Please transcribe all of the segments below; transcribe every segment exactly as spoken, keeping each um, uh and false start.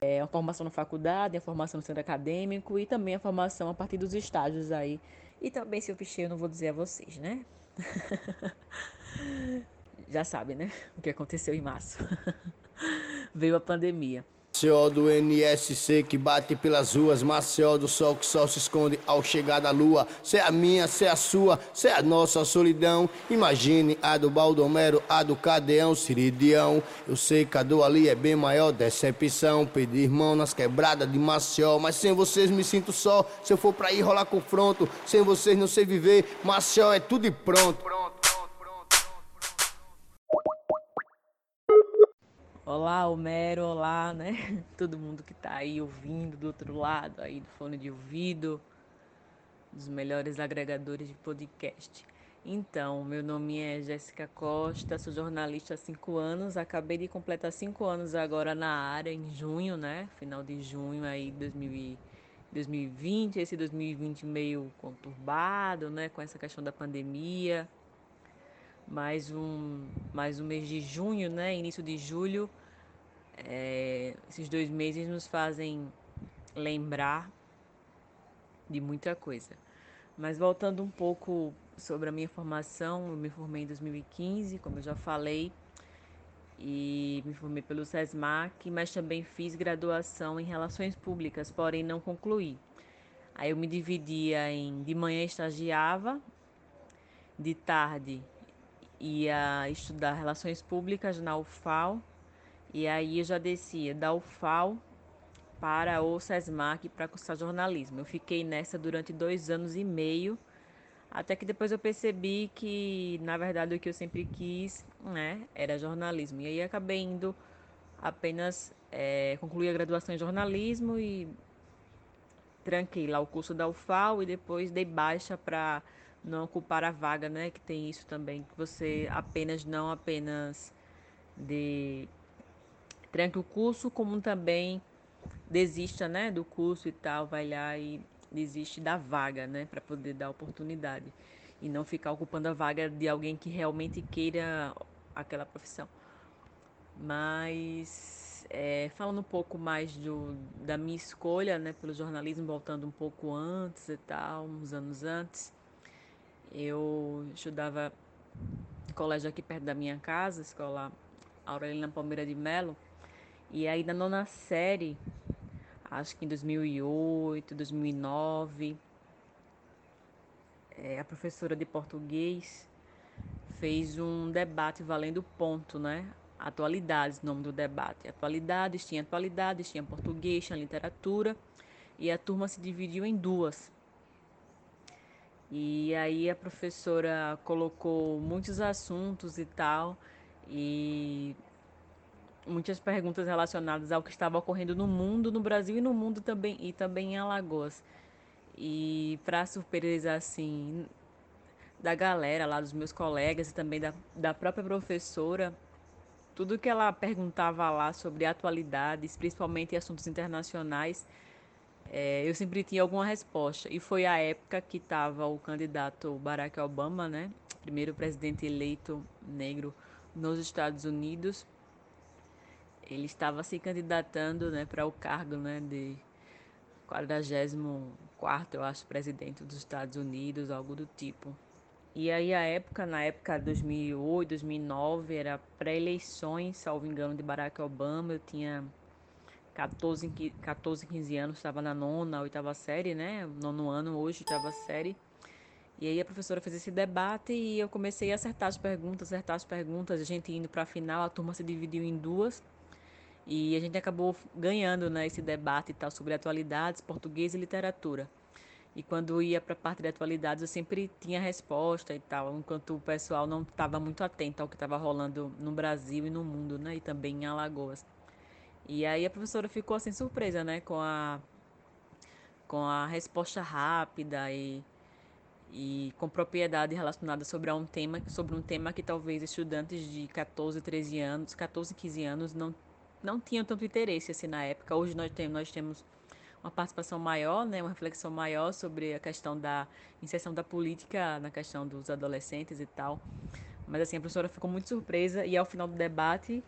É a formação na faculdade, a formação no centro acadêmico e também a formação a partir dos estágios aí. E também se eu fichei, eu não vou dizer a vocês, né? Já sabem, né? O que aconteceu em março. Veio a pandemia. Maceió do N S C que bate pelas ruas, Maceió do sol que só se esconde ao chegar da lua. Cê é a minha, cê é a sua, cê é a nossa solidão. Imagine a do Baldomero, a do Cadeão, Ciridião. Eu sei que a do ali é bem maior, decepção. Pedir mão nas quebradas de Maceió, mas sem vocês me sinto só. Se eu for pra ir rolar confronto, sem vocês não sei viver. Maceió é tudo e pronto. Olá, Homero, olá, né? Todo mundo que tá aí ouvindo do outro lado aí do fone de ouvido, dos melhores agregadores de podcast. Então, meu nome é Jéssica Costa, sou jornalista há cinco anos, acabei de completar cinco anos agora na área, em junho, né? Final de junho aí, dois mil e dois mil e vinte, esse dois mil e vinte meio conturbado, né? Com essa questão da pandemia. Mais um, mais um mês de junho, né? Início de julho. É, esses dois meses nos fazem lembrar de muita coisa. Mas voltando um pouco sobre a minha formação, eu me formei em dois mil e quinze, como eu já falei, e me formei pelo SESMAC, mas também fiz graduação em Relações Públicas, porém não concluí. Aí eu me dividia em de manhã estagiava, de tarde ia estudar Relações Públicas na U F A L, e aí eu já descia da U F A L para o SESMAC para cursar jornalismo. Eu fiquei nessa durante dois anos e meio, até que depois eu percebi que, na verdade, o que eu sempre quis, né, era jornalismo. E aí acabei indo apenas é, concluir a graduação em jornalismo e tranquei lá o curso da U F A L e depois dei baixa para não ocupar a vaga, né, que tem isso também, que você apenas, não apenas de tranque o curso, como também desista, né, do curso e tal, vai lá e desiste da vaga, né, para poder dar oportunidade e não ficar ocupando a vaga de alguém que realmente queira aquela profissão. Mas é, falando um pouco mais do, da minha escolha, né, pelo jornalismo, voltando um pouco antes e tal, uns anos antes, eu estudava no colégio aqui perto da minha casa, escola Aurelina Palmeira de Melo, e aí na nona série, acho que em dois mil e oito, dois mil e nove, é, a professora de português fez um debate valendo ponto, né? Atualidades, nome do debate. Atualidades, tinha atualidades, tinha português, tinha literatura, e a turma se dividiu em duas. E aí a professora colocou muitos assuntos e tal, e muitas perguntas relacionadas ao que estava ocorrendo no mundo, no Brasil e no mundo também, e também em Alagoas. E para surpresa assim da galera lá, dos meus colegas e também da, da própria professora, tudo que ela perguntava lá sobre atualidades, principalmente assuntos internacionais, é, eu sempre tinha alguma resposta. E foi a época que estava o candidato Barack Obama, né? Primeiro presidente eleito negro nos Estados Unidos. Ele estava se candidatando, né, para o cargo, né, de quadragésimo quarto, eu acho, presidente dos Estados Unidos, algo do tipo. E aí a época, na época de dois mil e oito, dois mil e nove, era pré-eleições, salvo engano, de Barack Obama. Eu tinha catorze, catorze quinze anos, estava na nona, oitava série, né? Nono ano, hoje, oitava série. E aí a professora fez esse debate e eu comecei a acertar as perguntas, acertar as perguntas, a gente indo para a final, a turma se dividiu em duas. E a gente acabou ganhando, né, esse debate e tal sobre atualidades, português e literatura. E quando ia para a parte de atualidades, eu sempre tinha resposta e tal, enquanto o pessoal não estava muito atento ao que estava rolando no Brasil e no mundo, né? E também em Alagoas. E aí a professora ficou assim surpresa, né, com a com a resposta rápida e e com propriedade relacionada sobre um tema, sobre um tema que talvez estudantes de catorze, treze anos, catorze, quinze anos não não tinham tanto interesse assim na época. Hoje nós temos nós temos uma participação maior, né, uma reflexão maior sobre a questão da inserção da política na questão dos adolescentes e tal. Mas assim, a professora ficou muito surpresa e ao final do debate,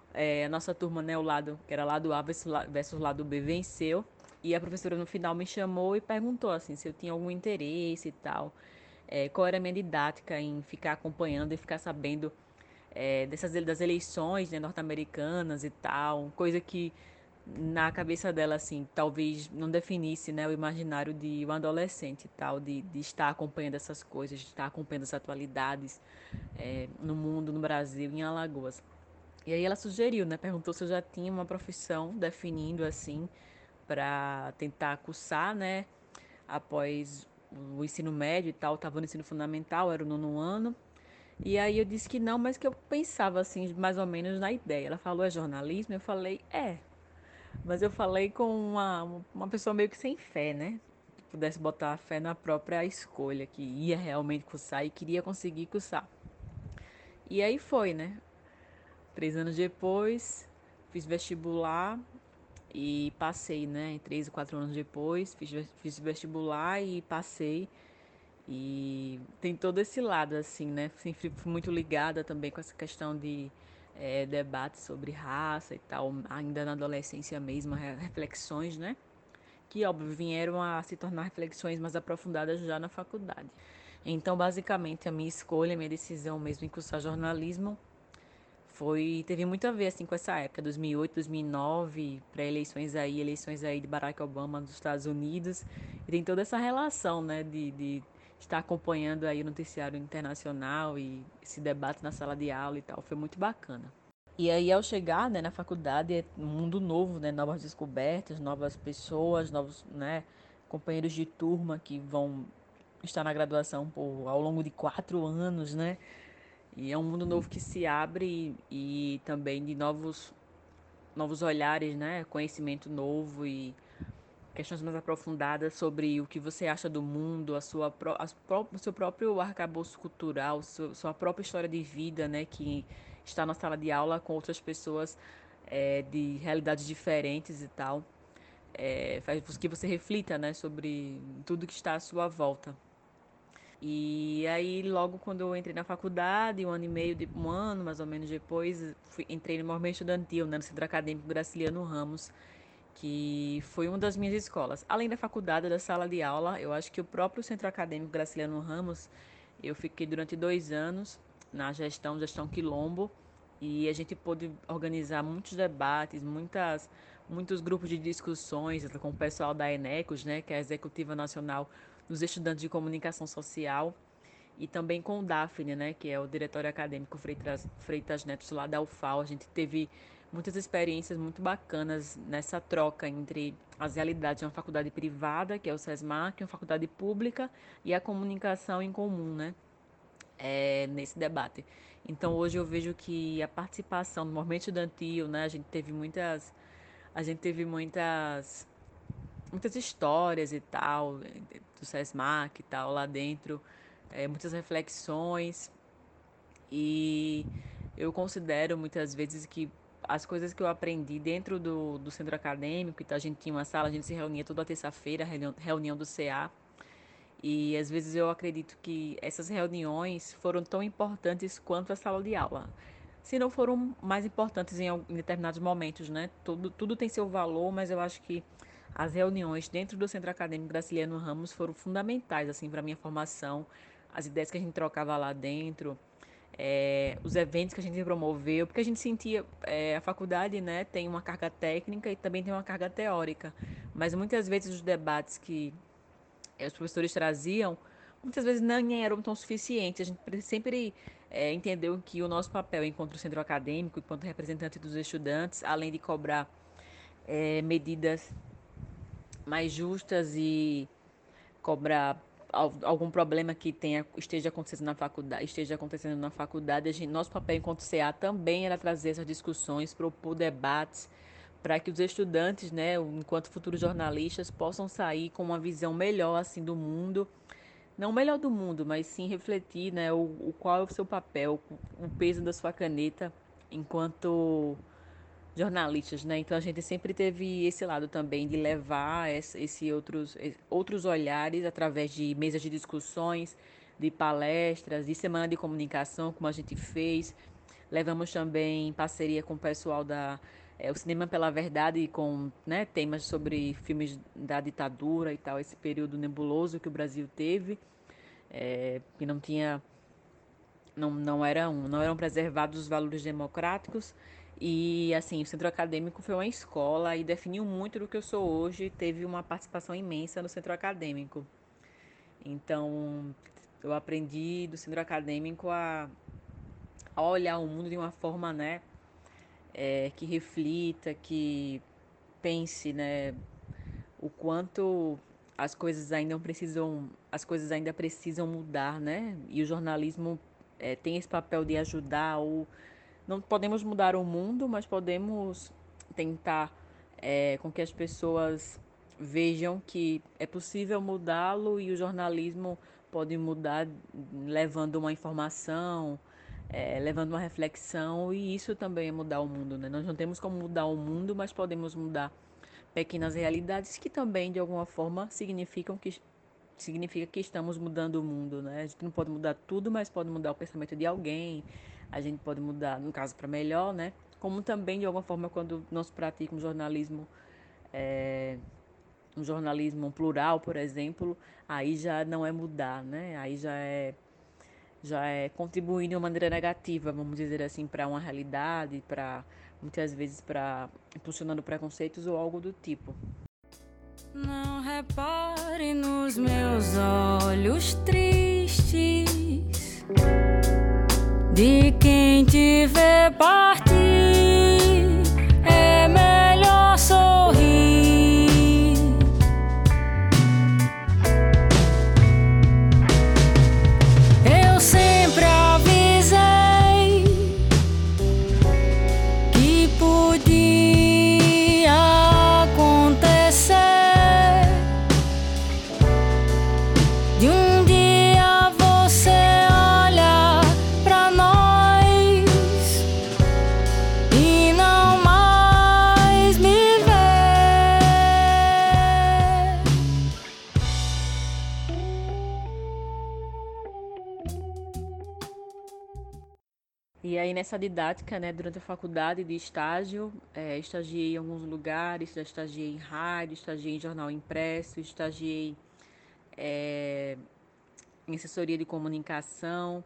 É, a nossa turma, né, o lado, que era lado A versus, la- versus lado B, venceu. E a professora no final me chamou e perguntou assim se eu tinha algum interesse e tal. É, qual era a minha didática em ficar acompanhando e ficar sabendo é, dessas das eleições, né, norte-americanas e tal, coisa que na cabeça dela assim talvez não definisse, né, o imaginário de um adolescente e tal, de, de estar acompanhando essas coisas, de estar acompanhando as atualidades é, no mundo, no Brasil, em Alagoas. E aí ela sugeriu, né, perguntou se eu já tinha uma profissão definindo assim para tentar cursar, né, após o ensino médio e tal, estava no ensino fundamental, era o nono ano. E aí eu disse que não, mas que eu pensava assim, mais ou menos na ideia. Ela falou, é jornalismo? Eu falei, é. Mas eu falei com uma, uma pessoa meio que sem fé, né? Que pudesse botar a fé na própria escolha, que ia realmente cursar e queria conseguir cursar. E aí foi, né? Três anos depois, fiz vestibular e passei, né? Três ou quatro anos depois, fiz, fiz vestibular e passei. E tem todo esse lado, assim, né? Sempre fui muito ligada também com essa questão de é, debate sobre raça e tal, ainda na adolescência mesmo, reflexões, né? Que, óbvio, vieram a se tornar reflexões mais aprofundadas já na faculdade. Então, basicamente, a minha escolha, a minha decisão mesmo em cursar jornalismo foi, teve muito a ver, assim, com essa época, dois mil e oito, dois mil e nove, pré-eleições aí, eleições aí de Barack Obama nos Estados Unidos. E tem toda essa relação, né, de, de estar acompanhando aí o noticiário internacional e esse debate na sala de aula e tal. Foi muito bacana. E aí, ao chegar, né, na faculdade, é um mundo novo, né, novas descobertas, novas pessoas, novos, né, companheiros de turma que vão estar na graduação por, ao longo de quatro anos, né? E é um mundo novo que se abre e, e também de novos, novos olhares, né? Conhecimento novo e questões mais aprofundadas sobre o que você acha do mundo, a sua, a, o seu próprio arcabouço cultural, sua, sua própria história de vida, né? Que está na sala de aula com outras pessoas é, de realidades diferentes e tal. É, faz que você reflita, né? Sobre tudo que está à sua volta. E aí, logo quando eu entrei na faculdade, um ano e meio, de, um ano mais ou menos depois, fui, entrei no movimento estudantil, né, no Centro Acadêmico Graciliano Ramos, que foi uma das minhas escolas. Além da faculdade, da sala de aula, eu acho que o próprio Centro Acadêmico Graciliano Ramos, eu fiquei durante dois anos na gestão, gestão Quilombo, e a gente pôde organizar muitos debates, muitas, muitos grupos de discussões com o pessoal da Enecos, né, que é a Executiva Nacional dos Estudantes de Comunicação Social, e também com o Daphne, né, que é o Diretório Acadêmico Freitas, Freitas Neto lá da U F A L. A gente teve muitas experiências muito bacanas nessa troca entre as realidades de uma faculdade privada, que é o SESMAC, uma faculdade pública, e a comunicação em comum, né, é, nesse debate. Então hoje eu vejo que a participação no movimento estudantil, né, a gente teve muitas, a gente teve muitas muitas histórias e tal, do SESMAC e tal, lá dentro, é, muitas reflexões. E eu considero muitas vezes que as coisas que eu aprendi dentro do, do centro acadêmico, então a gente tinha uma sala, a gente se reunia toda terça-feira, reunião, reunião do C A, e às vezes eu acredito que essas reuniões foram tão importantes quanto a sala de aula. Se não foram mais importantes em, em determinados momentos, né? Tudo, tudo tem seu valor, mas eu acho que as reuniões dentro do Centro Acadêmico Graciliano Ramos foram fundamentais assim para minha formação, as ideias que a gente trocava lá dentro, é, os eventos que a gente promoveu, porque a gente sentia é, a faculdade, né, tem uma carga técnica e também tem uma carga teórica, mas muitas vezes os debates que é, os professores traziam, muitas vezes nem eram tão suficientes. A gente sempre é, entendeu que o nosso papel enquanto centro acadêmico, enquanto representante dos estudantes, além de cobrar é, medidas mais justas e cobrar algum problema que tenha esteja acontecendo na faculdade, esteja acontecendo na faculdade, a gente, nosso papel enquanto C A também era trazer essas discussões, propor debates para que os estudantes, né, enquanto futuros jornalistas, possam sair com uma visão melhor assim do mundo, não o melhor do mundo, mas sim refletir, né, o, o qual é o seu papel, o peso da sua caneta enquanto jornalistas, né? Então a gente sempre teve esse lado também de levar esse, esse outros, outros olhares através de mesas de discussões, de palestras, de semana de comunicação, como a gente fez, Levamos também em parceria com o pessoal da é, o Cinema pela Verdade, com, né, temas sobre filmes da ditadura e tal, esse período nebuloso que o Brasil teve, é, que não tinha, não, não eram, não eram preservados os valores democráticos. E assim, o centro acadêmico foi uma escola e definiu muito do que eu sou hoje, teve uma participação imensa no centro acadêmico. Então, eu aprendi do centro acadêmico a, a olhar o mundo de uma forma, né, é, que reflita, que pense, né, o quanto as coisas ainda precisam, as coisas ainda precisam mudar, né? E o jornalismo é, tem esse papel de ajudar. Ou não podemos mudar o mundo, mas podemos tentar é, com que as pessoas vejam que é possível mudá-lo e o jornalismo pode mudar levando uma informação, é, levando uma reflexão, e isso também é mudar o mundo, né? Nós não temos como mudar o mundo, mas podemos mudar pequenas realidades que também de alguma forma significam que significa que estamos mudando o mundo, né? A gente não pode mudar tudo, mas pode mudar o pensamento de alguém. A gente pode mudar, no caso, para melhor, né? Como também de alguma forma quando nós praticamos jornalismo, é, um jornalismo plural, por exemplo, aí já não é mudar, né? Aí já é já é contribuir de uma maneira negativa, vamos dizer assim, para uma realidade, para muitas vezes para impulsionando preconceitos ou algo do tipo. Não repare nos meus olhos tristes de quem te vê partir. É melhor sorrir. Eu sempre avisei que podia acontecer de um dia você olhar pra nós e não mais me ver. E aí nessa didática, né, durante a faculdade de estágio, é, estagiei em alguns lugares, já estagiei em rádio, estagiei em jornal impresso, estagiei é, em assessoria de comunicação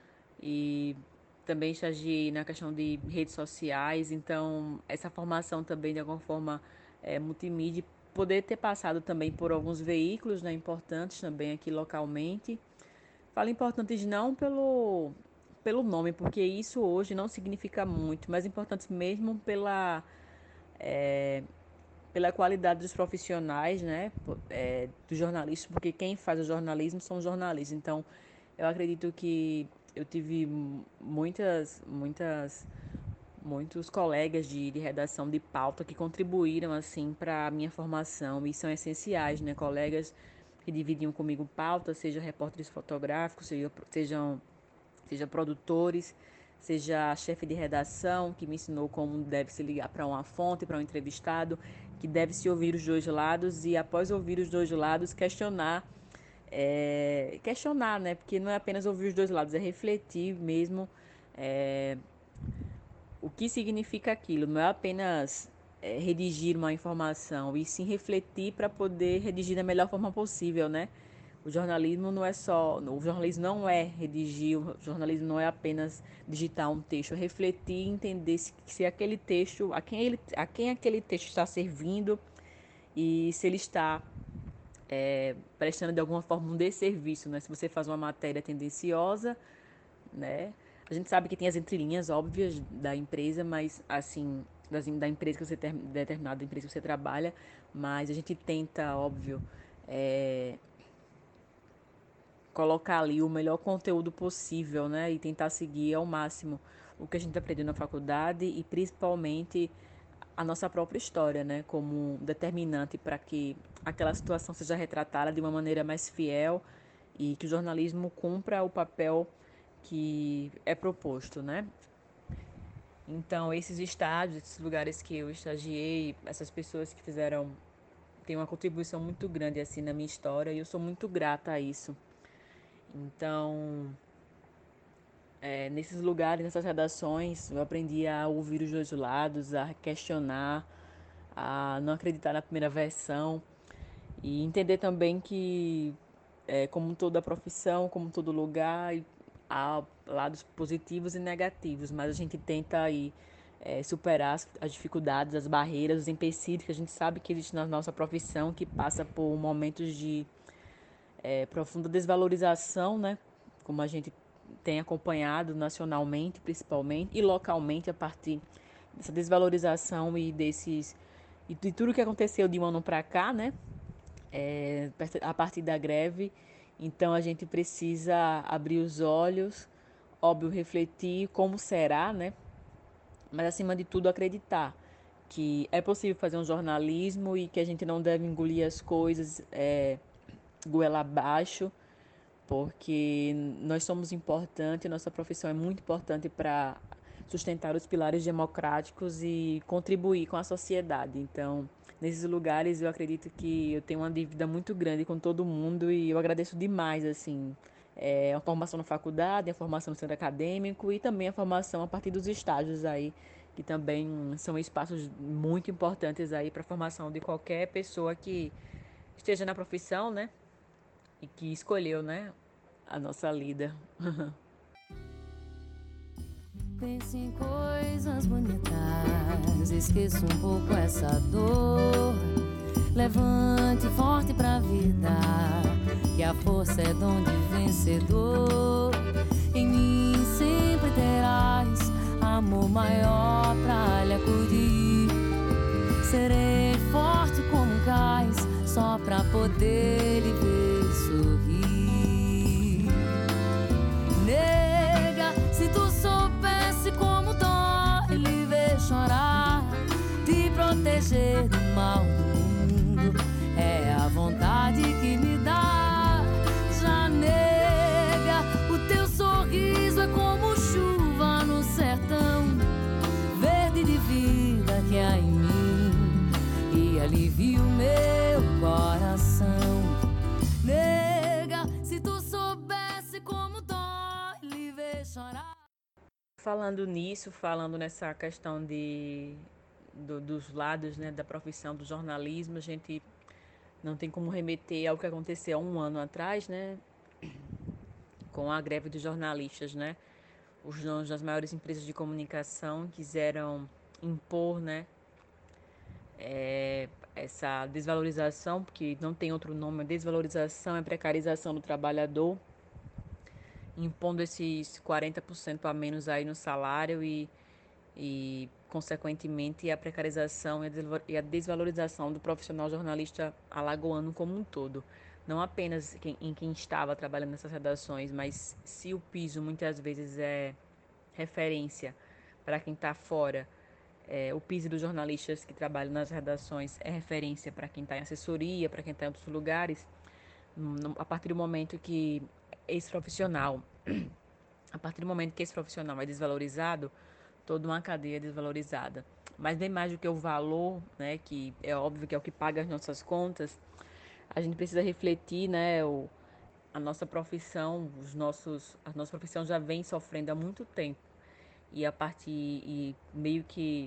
e também estagiei na questão de redes sociais. Então, essa formação também, de alguma forma, é, multimídia, poder ter passado também por alguns veículos, né, importantes também aqui localmente. Falo importantes não pelo, pelo nome, porque isso hoje não significa muito, mas importantes mesmo pela, é, pela qualidade dos profissionais, né, é, dos jornalistas, porque quem faz o jornalismo são os jornalistas. Então, eu acredito que eu tive muitas, muitas, muitos colegas de, de redação de pauta que contribuíram assim para a minha formação e são essenciais, né? Colegas que dividiam comigo pauta, seja repórteres fotográficos, seja, sejam, seja produtores, seja chefe de redação, que me ensinou como deve se ligar para uma fonte, para um entrevistado, que deve se ouvir os dois lados e após ouvir os dois lados questionar é, questionar, né? Porque não é apenas ouvir os dois lados, é refletir mesmo é, o que significa aquilo. Não é apenas é, redigir uma informação, e sim refletir para poder redigir da melhor forma possível, né? O jornalismo não é só, o jornalismo não é redigir, o jornalismo não é apenas digitar um texto, é refletir e entender se, se aquele texto, a quem, ele, a quem aquele texto está servindo e se ele está é, prestando de alguma forma um desserviço, né? Se você faz uma matéria tendenciosa, né? A gente sabe que tem as entrelinhas óbvias da empresa, mas assim, das, da empresa que você ter, determinada empresa que você trabalha, mas a gente tenta, óbvio, é, colocar ali o melhor conteúdo possível, né? E tentar seguir ao máximo o que a gente aprendeu na faculdade e principalmente a nossa própria história, né? Como determinante para que aquela situação seja retratada de uma maneira mais fiel e que o jornalismo cumpra o papel que é proposto, né? Então, esses estádios, esses lugares que eu estagiei, essas pessoas que fizeram, têm uma contribuição muito grande assim na minha história e eu sou muito grata a isso. Então, É, nesses lugares, nessas redações, eu aprendi a ouvir os dois lados, a questionar, a não acreditar na primeira versão e entender também que, é, como toda profissão, como todo lugar, há lados positivos e negativos, mas a gente tenta aí é, superar as, as dificuldades, as barreiras, os empecilhos que a gente sabe que existe na nossa profissão, que passa por momentos de é, profunda desvalorização, né? Como a gente tem acompanhado nacionalmente, principalmente, e localmente, a partir dessa desvalorização e desses e de tudo que aconteceu de um ano para cá, né? É, a partir da greve. Então a gente precisa abrir os olhos, óbvio, refletir como será, né? Mas acima de tudo acreditar que é possível fazer um jornalismo e que a gente não deve engolir as coisas é, goela abaixo, porque nós somos importantes, nossa profissão é muito importante para sustentar os pilares democráticos e contribuir com a sociedade. Então, nesses lugares eu acredito que eu tenho uma dívida muito grande com todo mundo e eu agradeço demais, assim, é, a formação na faculdade, a formação no centro acadêmico e também a formação a partir dos estágios aí, que também são espaços muito importantes aí para a formação de qualquer pessoa que esteja na profissão, né? E que escolheu, né, a nossa lida. Pense em coisas bonitas, esqueça um pouco essa dor. Levante forte pra vida, que a força é dom de vencedor. Em mim sempre terás amor maior pra lhe acudir. Serei forte como um cais, só pra poder lhe ver sorrir. Nega, se tu soubesse como dói lhe ver chorar, te proteger do mal do mundo é a vontade que me dá. Já nega, o teu sorriso é como chuva no sertão, verde de vida que há em mim e alivia o meu coração. Nega, se tu soubesse como dói lhe ver chorar. Falando nisso, falando nessa questão de, do, dos lados, né, da profissão do jornalismo, a gente não tem como remeter ao que aconteceu há um ano atrás, né, com a greve dos jornalistas, né. Os donos das maiores empresas de comunicação quiseram impor, né, é, essa desvalorização, porque não tem outro nome, a desvalorização é precarização do trabalhador, impondo esses quarenta por cento a menos aí no salário e, e consequentemente, a precarização e a desvalorização do profissional jornalista alagoano como um todo. Não apenas quem, em quem estava trabalhando nessas redações, mas se o piso muitas vezes é referência para quem está fora, é, o piso dos jornalistas que trabalham nas redações é referência para quem está em assessoria, para quem está em outros lugares, a partir do momento que esse profissional, a partir do momento que esse profissional é desvalorizado, toda uma cadeia é desvalorizada. Mas bem mais do que o valor, né, que é óbvio que é o que paga as nossas contas, a gente precisa refletir, né, o, a nossa profissão, os nossos, a nossa profissão já vem sofrendo há muito tempo. E a partir, e meio que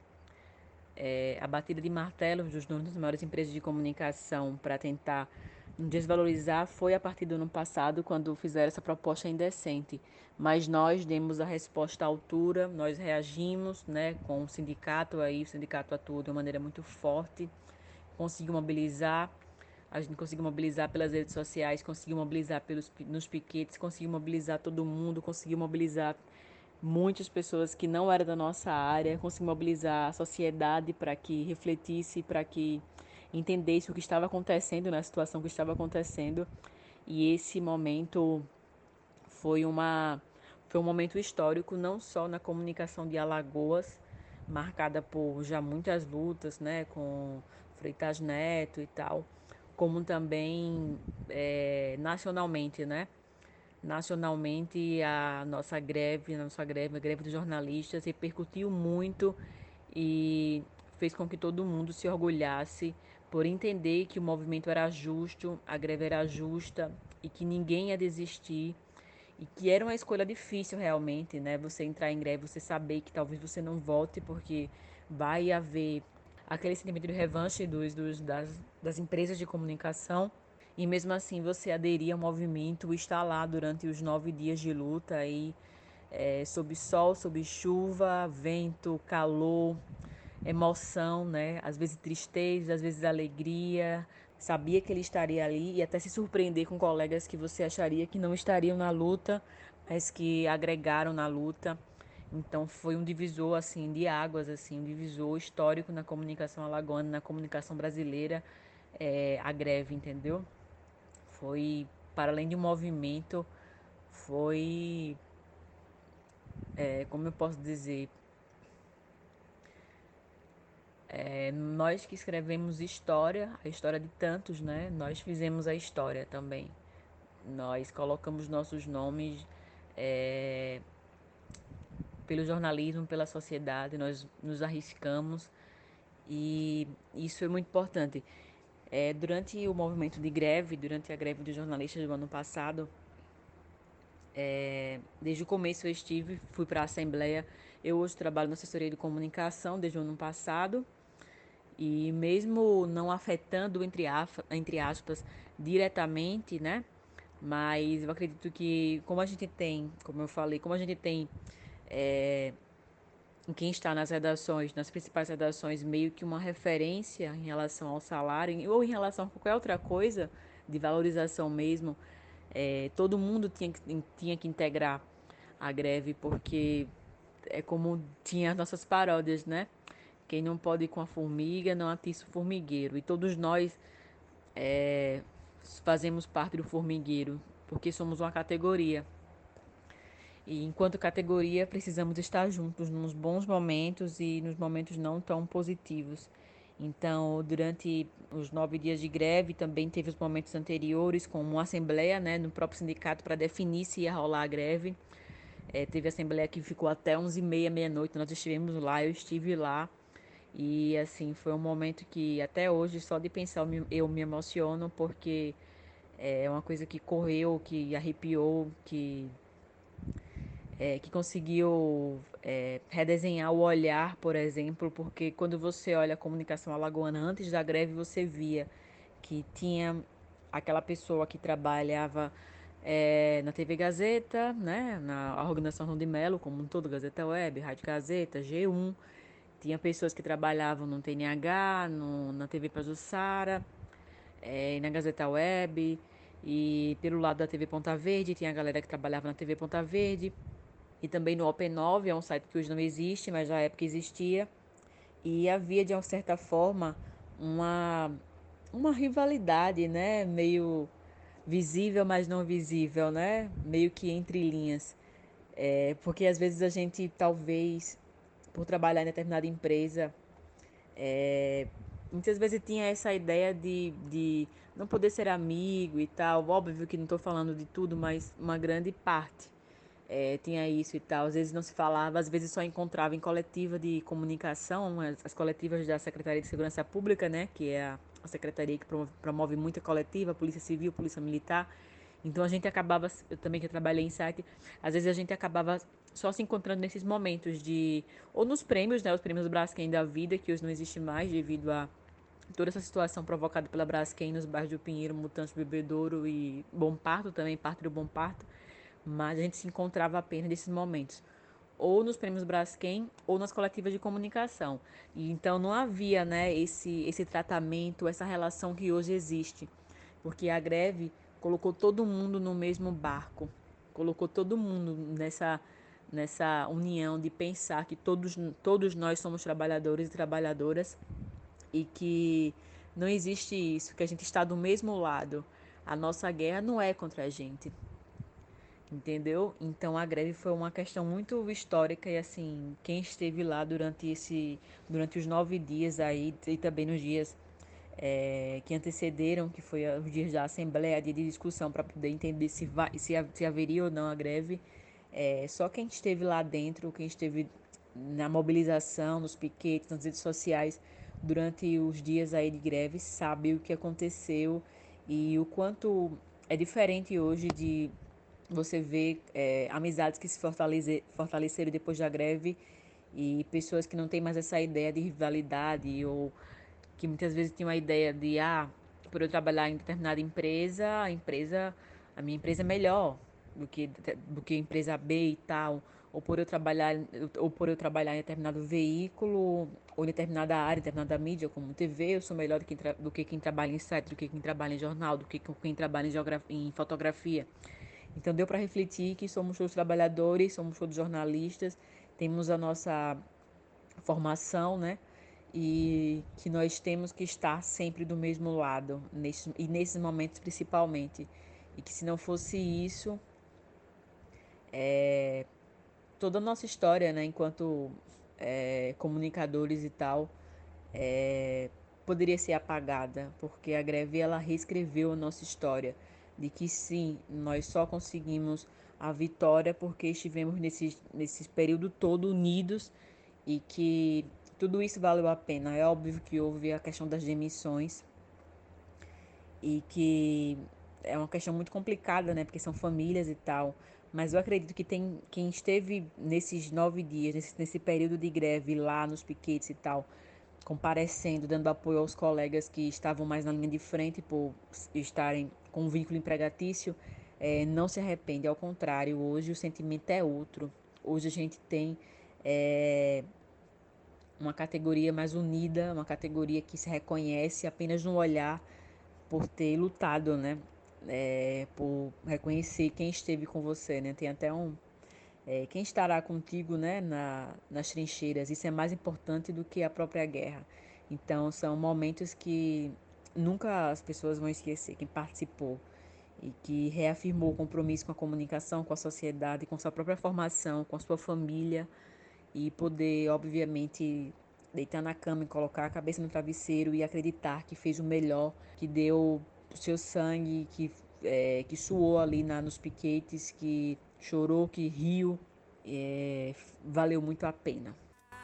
é, a batida de martelo dos donos das maiores empresas de comunicação para tentar desvalorizar foi a partir do ano passado, quando fizeram essa proposta indecente. Mas nós demos a resposta à altura, nós reagimos, né, com o sindicato aí, o sindicato atuou de uma maneira muito forte, conseguiu mobilizar, a gente conseguiu mobilizar pelas redes sociais, conseguiu mobilizar pelos, nos piquetes, conseguiu mobilizar todo mundo, conseguiu mobilizar muitas pessoas que não eram da nossa área, conseguiu mobilizar a sociedade para que refletisse, para que entendesse o que estava acontecendo, na situação que estava acontecendo. E esse momento foi uma foi um momento histórico, não só na comunicação de Alagoas, marcada por já muitas lutas, né, com Freitas Neto e tal, como também é, nacionalmente, né? Nacionalmente, a nossa greve, a nossa greve, a greve dos jornalistas repercutiu muito e fez com que todo mundo se orgulhasse por entender que o movimento era justo, a greve era justa e que ninguém ia desistir e que era uma escolha difícil realmente, né? Você entrar em greve, você saber que talvez você não volte, porque vai haver aquele sentimento de revanche dos, dos, das, das empresas de comunicação, e mesmo assim você aderir ao movimento, estar lá durante os nove dias de luta, aí, é, sob sol, sob chuva, vento, calor, emoção, né? Às vezes tristeza, às vezes alegria. Sabia que ele estaria ali e até se surpreender com colegas que você acharia que não estariam na luta, mas que agregaram na luta. Então foi um divisor assim de águas, assim, um divisor histórico na comunicação alagoana, na comunicação brasileira, é, a greve, entendeu? Foi, para além de um movimento, foi, é, como eu posso dizer, é, nós que escrevemos história, a história de tantos, né? Nós fizemos a história também. Nós colocamos nossos nomes, é, pelo jornalismo, pela sociedade, nós nos arriscamos e isso é muito importante. É, durante o movimento de greve, durante a greve dos jornalistas do ano passado, é, desde o começo eu estive, fui para a Assembleia. Eu hoje trabalho na assessoria de comunicação desde o ano passado. E mesmo não afetando, entre, entre aspas, diretamente, né? Mas eu acredito que, como a gente tem, como eu falei, como a gente tem é, quem está nas redações, nas principais redações, meio que uma referência em relação ao salário, ou em relação a qualquer outra coisa, de valorização mesmo, é, todo mundo tinha que, tinha que integrar a greve, porque é como tinha as nossas paródias, né? Quem não pode ir com a formiga, não atiça o formigueiro. E todos nós é, fazemos parte do formigueiro, porque somos uma categoria. E enquanto categoria, precisamos estar juntos nos bons momentos e nos momentos não tão positivos. Então, durante os nove dias de greve, também teve os momentos anteriores, com uma assembleia, né, no próprio sindicato, para definir se ia rolar a greve. É, teve assembleia que ficou até onze e meia, meia-noite, nós estivemos lá, eu estive lá. E assim, foi um momento que até hoje, só de pensar, eu me, eu me emociono, porque é uma coisa que correu, que arrepiou, que, é, que conseguiu é, redesenhar o olhar, por exemplo, porque quando você olha a comunicação alagoana antes da greve, você via que tinha aquela pessoa que trabalhava é, na T V Gazeta, né, na Organização de Melo, como um todo, Gazeta Web, Rádio Gazeta, G um. Tinha pessoas que trabalhavam no T N H, no, na T V Pajuçara, é, na Gazeta Web. E pelo lado da T V Ponta Verde, tinha a galera que trabalhava na T V Ponta Verde. E também no Open nove, é um site que hoje não existe, mas na época existia. E havia, de uma certa forma, uma, uma rivalidade, né? Meio visível, mas não visível, né? Meio que entre linhas. É, porque às vezes a gente, talvez, por trabalhar em determinada empresa, é, muitas vezes tinha essa ideia de, de não poder ser amigo e tal. Óbvio que não estou falando de tudo, mas uma grande parte é, tinha isso e tal. Às vezes não se falava, às vezes só encontrava em coletiva de comunicação, as, as coletivas da Secretaria de Segurança Pública, né, que é a, a secretaria que promove, promove muita coletiva, Polícia Civil, Polícia Militar. Então a gente acabava, eu também que eu trabalhei em site, às vezes a gente acabava só se encontrando nesses momentos de, ou nos prêmios, né, os prêmios Braskem da vida, que hoje não existe mais devido a toda essa situação provocada pela Braskem nos bairros do Pinheiro, Mutantes, Bebedouro e Bom Parto, também parte do Bom Parto, mas a gente se encontrava apenas nesses momentos, ou nos prêmios Braskem ou nas coletivas de comunicação. E então não havia, né, esse, esse tratamento, essa relação que hoje existe, porque a greve colocou todo mundo no mesmo barco, colocou todo mundo nessa, nessa união de pensar que todos, todos nós somos trabalhadores e trabalhadoras e que não existe isso, que a gente está do mesmo lado. A nossa guerra não é contra a gente, entendeu? Então a greve foi uma questão muito histórica e assim, quem esteve lá durante esse, durante os nove dias aí e também nos dias é, que antecederam, que foi os dias da Assembleia, dia de discussão para poder entender se, vai, se, se haveria ou não a greve. É, só quem esteve lá dentro, quem esteve na mobilização, nos piquetes, nas redes sociais, durante os dias aí de greve, sabe o que aconteceu e o quanto é diferente hoje de você vê é, amizades que se fortalece, fortaleceram depois da greve e pessoas que não têm mais essa ideia de rivalidade ou que muitas vezes tinham a ideia de, ah, por eu trabalhar em determinada empresa, a empresa, a minha empresa é melhor do que, do que a empresa B e tal, ou por eu trabalhar, ou por eu trabalhar em determinado veículo, ou em determinada área, em determinada mídia, como T V, eu sou melhor do que, do que quem trabalha em site, do que quem trabalha em jornal, do que quem trabalha em, geografia, em fotografia. Então deu para refletir que somos todos trabalhadores, somos todos jornalistas, temos a nossa formação, né? E que nós temos que estar sempre do mesmo lado, nesse, e nesses momentos principalmente. E que se não fosse isso, é, toda a nossa história, né, enquanto é, comunicadores e tal, é, poderia ser apagada, porque a greve ela reescreveu a nossa história, de que sim, nós só conseguimos a vitória porque estivemos nesse, nesse período todo unidos e que tudo isso valeu a pena. É óbvio que houve a questão das demissões e que é uma questão muito complicada, né? Porque são famílias e tal. Mas eu acredito que tem quem esteve nesses nove dias, nesse, nesse período de greve lá nos piquetes e tal, comparecendo, dando apoio aos colegas que estavam mais na linha de frente por estarem com um vínculo empregatício, é, não se arrepende. Ao contrário, hoje o sentimento é outro. Hoje a gente tem é, uma categoria mais unida, uma categoria que se reconhece apenas no olhar por ter lutado, né? É, por reconhecer quem esteve com você, né? Tem até um é, quem estará contigo, né? Na, nas trincheiras. Isso é mais importante do que a própria guerra. Então são momentos que nunca as pessoas vão esquecer. Quem participou e que reafirmou o compromisso com a comunicação, com a sociedade, com sua própria formação, com a sua família e poder, obviamente, deitar na cama e colocar a cabeça no travesseiro e acreditar que fez o melhor, que deu o seu sangue, que, é, que suou ali na, nos piquetes, que chorou, que riu, é, valeu muito a pena.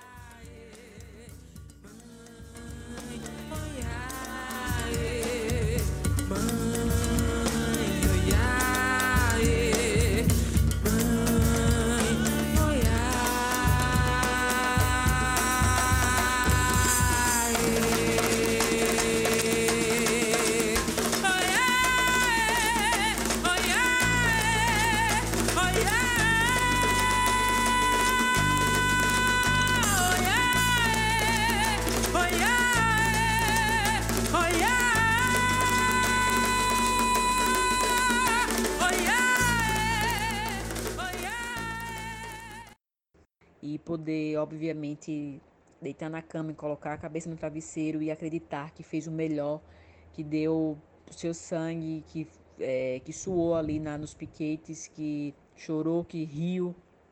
E poder, obviamente, deitar na cama e colocar a cabeça no travesseiro e acreditar que fez o melhor, que deu o seu sangue, que, é, que suou ali na, nos piquetes, que chorou, que riu,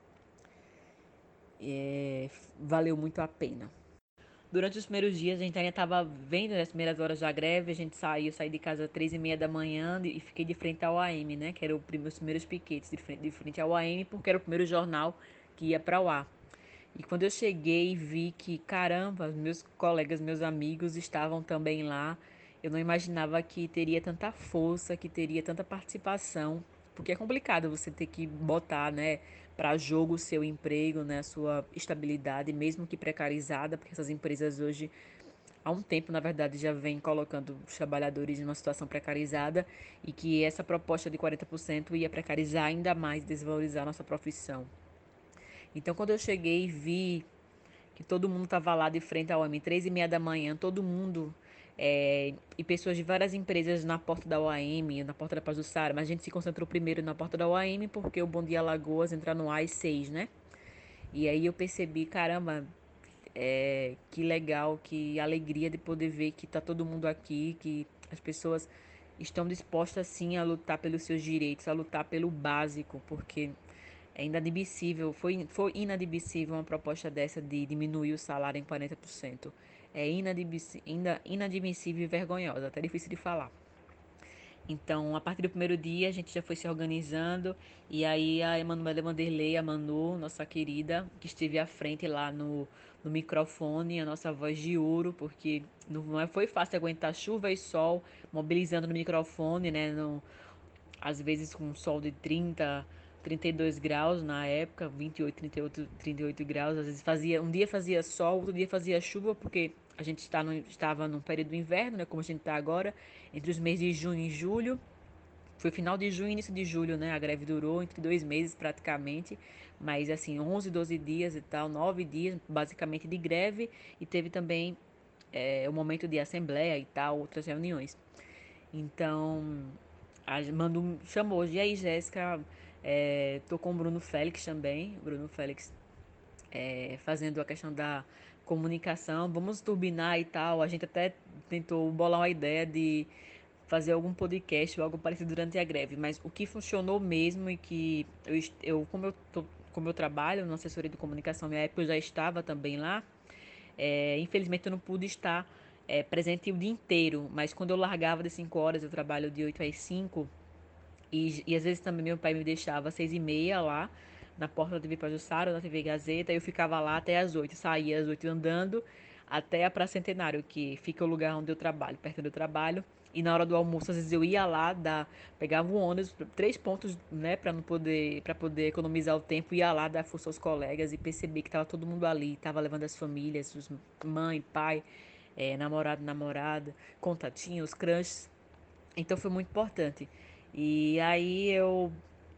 é, valeu muito a pena. Durante os primeiros dias, a gente ainda estava vendo as primeiras horas da greve, a gente saiu, saí de casa às três e meia da manhã e fiquei de frente ao A M, né, que eram os primeiros piquetes, de frente, de frente ao A M, porque era o primeiro jornal que ia para o ar. E quando eu cheguei e vi que, caramba, meus colegas, meus amigos estavam também lá, eu não imaginava que teria tanta força, que teria tanta participação, porque é complicado você ter que botar, né, para jogo o seu emprego, né, a sua estabilidade, mesmo que precarizada, porque essas empresas hoje, há um tempo, na verdade, já vem colocando os trabalhadores em uma situação precarizada e que essa proposta de quarenta por cento ia precarizar ainda mais, desvalorizar a nossa profissão. Então, quando eu cheguei e vi que todo mundo estava lá de frente ao O A M, três e meia da manhã, todo mundo, é, e pessoas de várias empresas na porta da O A M, na porta da Pajuçara, mas a gente se concentrou primeiro na porta da O A M porque o Bom Dia Alagoas entra no ar às seis, né? E aí eu percebi, caramba, é, que legal, que alegria de poder ver que tá todo mundo aqui, que as pessoas estão dispostas sim a lutar pelos seus direitos, a lutar pelo básico, porque é inadmissível, foi, foi inadmissível uma proposta dessa de diminuir o salário em quarenta por cento. É inadmissível, inadmissível e vergonhosa, até difícil de falar. Então, a partir do primeiro dia, a gente já foi se organizando. E aí, a Emanuela Vanderlei, a Manu, nossa querida, que esteve à frente lá no, no microfone, a nossa voz de ouro, porque não foi fácil aguentar chuva e sol, mobilizando no microfone, né? No, às vezes com um sol de trinta, trinta e dois graus na época, vinte e oito, trinta e oito, trinta e oito graus. Às vezes fazia, um dia fazia sol, outro dia fazia chuva, porque a gente está no, estava no período do inverno, né, como a gente está agora, entre os meses de junho e julho. Foi final de junho e início de julho, né? A greve durou entre dois meses praticamente, mas assim, onze, doze dias e tal, nove dias basicamente de greve, e teve também é, o momento de assembleia e tal, outras reuniões. Então, a Manu chamou hoje, e aí, Jéssica, é, tô com o Bruno Félix também, o Bruno Félix é, fazendo a questão da comunicação, vamos turbinar e tal. A gente até tentou bolar uma ideia de fazer algum podcast ou algo parecido durante a greve, mas o que funcionou mesmo e que eu, eu como eu tô, como eu trabalho na assessoria de comunicação, minha época eu já estava também lá, é, infelizmente eu não pude estar é, presente o dia inteiro, mas quando eu largava de cinco horas, eu trabalho de oito às cinco, e, e às vezes também meu pai me deixava às seis e meia lá, na porta da T V Pajussara, na T V Gazeta, e eu ficava lá até às oito, saía às oito andando até a Praça Centenário, que fica o lugar onde eu trabalho, perto do trabalho. E na hora do almoço, às vezes eu ia lá, dar, pegava o ônibus, três pontos, né, para não poder, para poder economizar o tempo, ia lá dar força aos colegas e perceber que tava todo mundo ali, tava levando as famílias, os mãe, pai, é, namorado, namorada, contatinhos, crushes. Então foi muito importante. E aí eu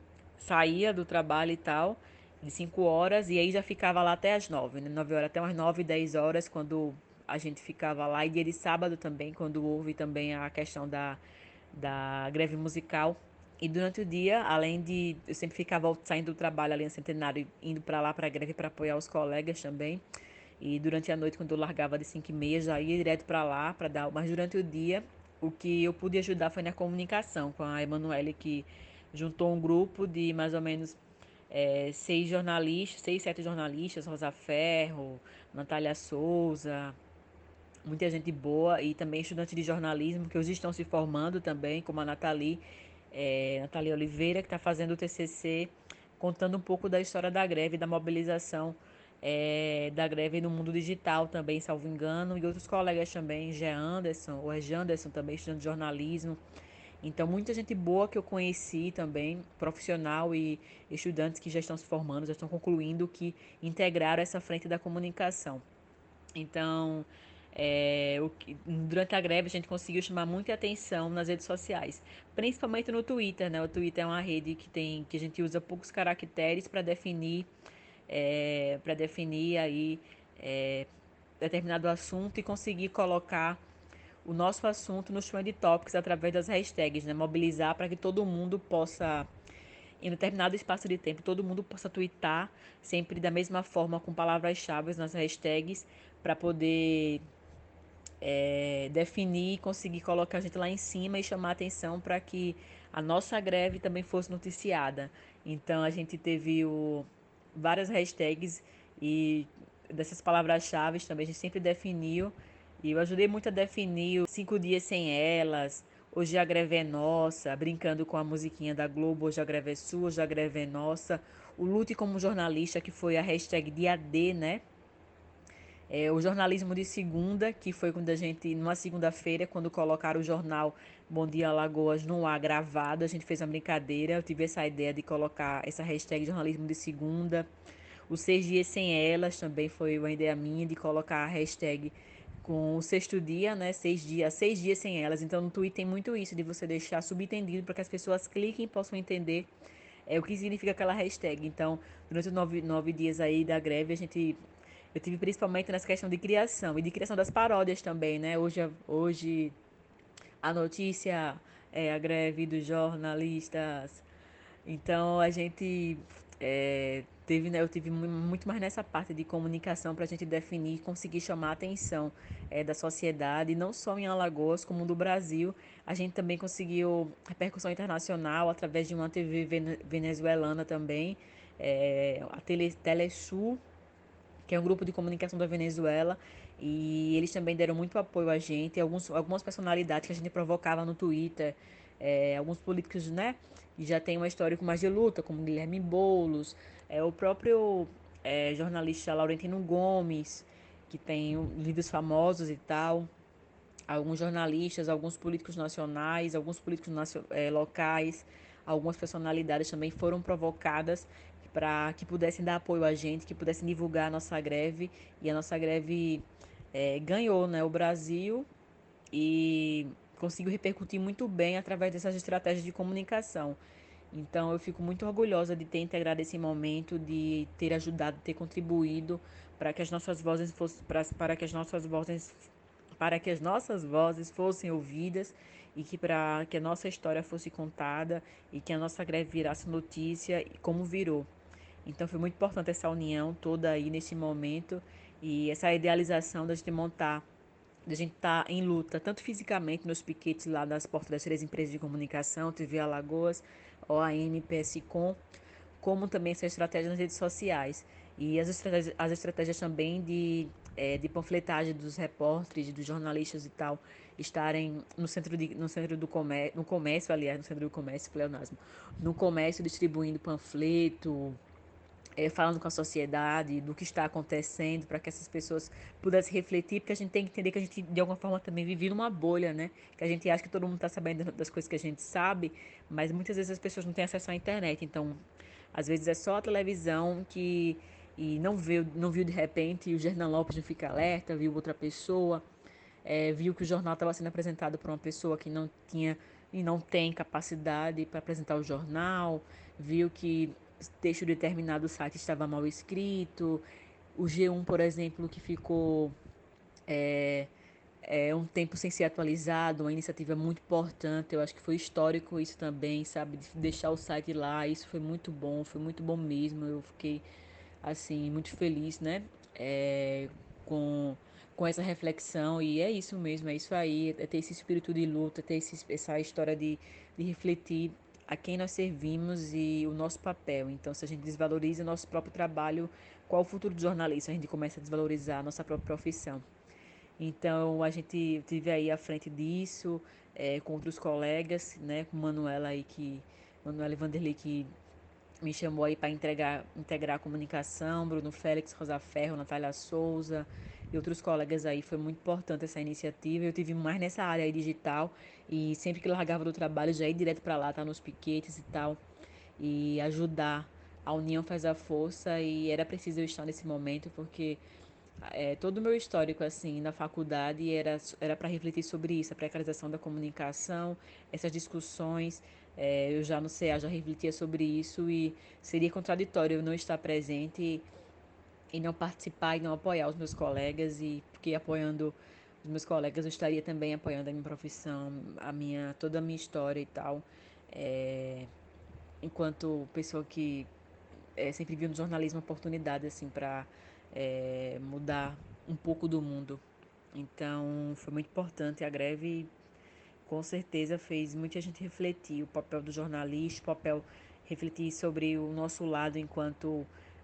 saía do trabalho e tal, de cinco horas, e aí já ficava lá até as nove, né? nove horas até umas nove, dez horas, quando a gente ficava lá. E dia de sábado também, quando houve também a questão da, da greve musical. E durante o dia, além de eu sempre ficava saindo do trabalho ali no Centenário, indo para lá para a greve para apoiar os colegas também. E durante a noite, quando eu largava de cinco e meia, já ia direto para lá para dar. Mas durante o dia, o que eu pude ajudar foi na comunicação com a Emanuele, que juntou um grupo de mais ou menos é, seis jornalistas, seis, sete jornalistas, Rosa Ferro, Natália Souza, muita gente boa, e também estudantes de jornalismo que hoje estão se formando também, como a Nathalie, é, Nathalie Oliveira, que está fazendo o T C C, contando um pouco da história da greve, da mobilização é, da greve no mundo digital também, salvo engano, e outros colegas também, Gé Anderson, o Regi Anderson também, estudante de jornalismo. Então, muita gente boa que eu conheci também, profissional e estudantes que já estão se formando, já estão concluindo, que integraram essa frente da comunicação. Então, é, o que, durante a greve a gente conseguiu chamar muita atenção nas redes sociais, principalmente no Twitter, né? O Twitter é uma rede que tem que a gente usa poucos caracteres para definir, é, para definir aí é, determinado assunto e conseguir colocar o nosso assunto nos trend topics através das hashtags, né? Mobilizar para que todo mundo possa, em determinado espaço de tempo, todo mundo possa twittar sempre da mesma forma, com palavras-chave nas hashtags, para poder é, definir e conseguir colocar a gente lá em cima e chamar a atenção para que a nossa greve também fosse noticiada. Então a gente teve o, várias hashtags e dessas palavras-chave também a gente sempre definiu. E eu ajudei muito a definir os cinco dias sem elas. Hoje a greve é nossa, brincando com a musiquinha da Globo, hoje a greve é sua, hoje a greve é nossa. O Lute como jornalista, que foi a hashtag dia D, né? É, o jornalismo de segunda, que foi quando a gente, numa segunda-feira, quando colocaram o jornal Bom Dia Alagoas no ar gravado, a gente fez uma brincadeira. Eu tive essa ideia de colocar essa hashtag jornalismo de segunda. Os seis dias sem elas também foi uma ideia minha de colocar a hashtag com o sexto dia, né? Seis dias, seis dias sem elas. Então no Twitter tem muito isso, de você deixar subentendido para que as pessoas cliquem e possam entender é, o que significa aquela hashtag. Então, durante os nove, nove dias aí da greve, a gente eu tive principalmente nessa questão de criação e de criação das paródias também, né? Hoje, hoje a notícia é a greve dos jornalistas. Então a gente é, teve, né, eu tive muito mais nessa parte de comunicação para a gente definir, conseguir chamar a atenção é, da sociedade, não só em Alagoas, como no Brasil. A gente também conseguiu repercussão internacional através de uma T V venezuelana também, é, a Tele, Telesul, que é um grupo de comunicação da Venezuela, e eles também deram muito apoio a gente, alguns, algumas personalidades que a gente provocava no Twitter, é, alguns políticos, né, que já tem uma história com mais de luta, como Guilherme Boulos, é, o próprio é, jornalista Laurentino Gomes, que tem livros famosos e tal, alguns jornalistas, alguns políticos nacionais, alguns políticos nacio- é, locais, algumas personalidades também foram provocadas para que pudessem dar apoio a gente, que pudessem divulgar a nossa greve. E a nossa greve é, ganhou, né, o Brasil e conseguiu repercutir muito bem através dessas estratégias de comunicação. Então eu fico muito orgulhosa de ter integrado esse momento, de ter ajudado, ter contribuído para que as nossas vozes fossem, para, para que as nossas vozes, para que as nossas vozes fossem ouvidas e que para que a nossa história fosse contada e que a nossa greve virasse notícia, como virou. Então foi muito importante essa união toda aí nesse momento e essa idealização da gente montar, da gente estar tá em luta, tanto fisicamente nos piquetes lá das portas das três empresas de comunicação, T V Alagoas, O A M, P S Com, como também essa estratégia nas redes sociais. E as estratégias, as estratégias também de, é, de panfletagem dos repórteres, dos jornalistas e tal, estarem no centro, de, no centro do comércio, no comércio, aliás, no centro do comércio, pleonasmo, no comércio distribuindo panfleto, É, falando com a sociedade do que está acontecendo, para que essas pessoas pudessem refletir, porque a gente tem que entender que a gente, de alguma forma, também vive numa bolha, né? Que a gente acha que todo mundo está sabendo das coisas que a gente sabe, mas muitas vezes as pessoas não têm acesso à internet. Então, às vezes é só a televisão que e não viu, não viu de repente, e o Gernan Lopes não fica alerta, viu outra pessoa, é, viu que o jornal estava sendo apresentado por uma pessoa que não tinha e não tem capacidade para apresentar o jornal, viu que texto de determinado site estava mal escrito, o G um, por exemplo, que ficou é, é, um tempo sem ser atualizado, uma iniciativa muito importante, eu acho que foi histórico isso também, sabe, de deixar o site lá, isso foi muito bom, foi muito bom mesmo, eu fiquei, assim, muito feliz, né, é, com, com essa reflexão, e é isso mesmo, é isso aí, é ter esse espírito de luta, ter esse, essa história de, de refletir a quem nós servimos e o nosso papel. Então, se a gente desvaloriza o nosso próprio trabalho, qual o futuro do jornalista? A gente começa a desvalorizar a nossa própria profissão. Então, a gente tive aí à frente disso, é, com outros colegas, né, com Manuela aí que, Manuela e Vanderlei que me chamou aí para integrar, integrar a comunicação, Bruno Félix, Rosa Ferro, Natália Souza e outros colegas aí. Foi muito importante essa iniciativa. Eu tive mais nessa área aí digital e sempre que largava do trabalho já ia direto para lá, tá nos piquetes e tal, e ajudar. A união faz a força e era preciso eu estar nesse momento porque é, todo o meu histórico assim na faculdade era era para refletir sobre isso, a precarização da comunicação, essas discussões. É, eu já no C A já refletia sobre isso e seria contraditório eu não estar presente e, e não participar e não apoiar os meus colegas, e porque apoiando os meus colegas eu estaria também apoiando a minha profissão, a minha toda a minha história e tal, é, enquanto pessoa que é, sempre viu no jornalismo oportunidade assim para é, mudar um pouco do mundo. Então foi muito importante a greve, com certeza fez muita gente refletir o papel do jornalista, o papel refletir sobre o nosso lado enquanto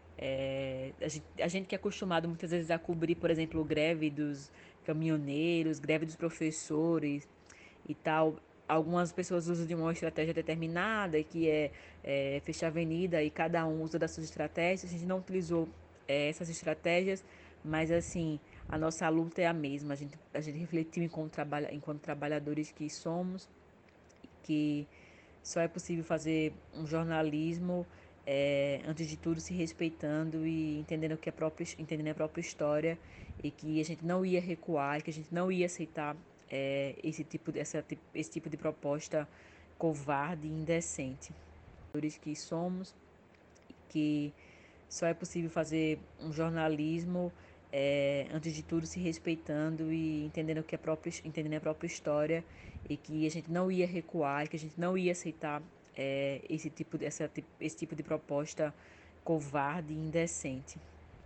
é, a, gente, a gente que é acostumado muitas vezes a cobrir, por exemplo, greve dos caminhoneiros, greve dos professores e tal. Algumas pessoas usam de uma estratégia determinada, que é, é fechar a avenida, e cada um usa das suas estratégias. A gente não utilizou é, essas estratégias, mas assim, a nossa luta é a mesma. A gente, a gente refletiu enquanto, trabalha, enquanto trabalhadores que somos, que só é possível fazer um jornalismo, é, antes de tudo, se respeitando e entendendo, que a própria, entendendo a própria história, e que a gente não ia recuar, que a gente não ia aceitar é, esse, tipo, essa, esse tipo de proposta covarde e indecente. Que somos, que só é possível fazer um jornalismo, é, antes de tudo, se respeitando e entendendo, que a própria, entendendo a própria história, e que a gente não ia recuar, que a gente não ia aceitar é, esse, tipo, essa, esse tipo de proposta covarde e indecente.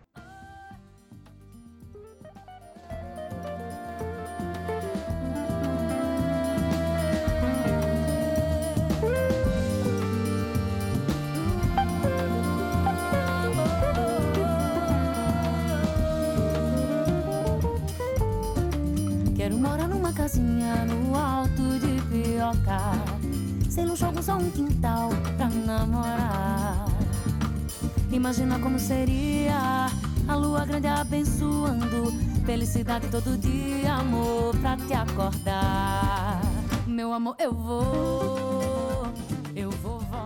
Quero morar numa casinha no alto de Pioca, sem luxo, só um quintal pra namorar. Imagina como seria a lua grande abençoando, felicidade todo dia, amor pra te acordar. Meu amor, eu vou, eu vou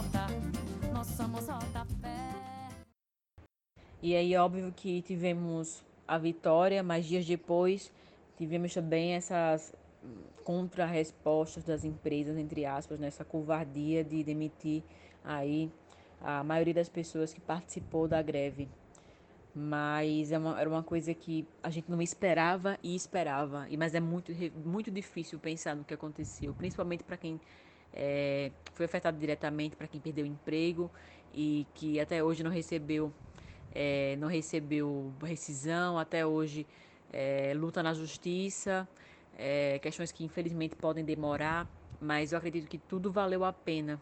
E aí, óbvio que tivemos a vitória, mas dias depois tivemos também essas contra-respostas das empresas, entre aspas, nessa covardia de demitir aí a maioria das pessoas que participou da greve. Mas é uma, era uma coisa que a gente não esperava e esperava. E mas é muito, muito difícil pensar no que aconteceu, principalmente para quem é, foi afetado diretamente, para quem perdeu o emprego e que até hoje não recebeu, é, não recebeu rescisão, até hoje é, luta na justiça, é, questões que infelizmente podem demorar, mas eu acredito que tudo valeu a pena.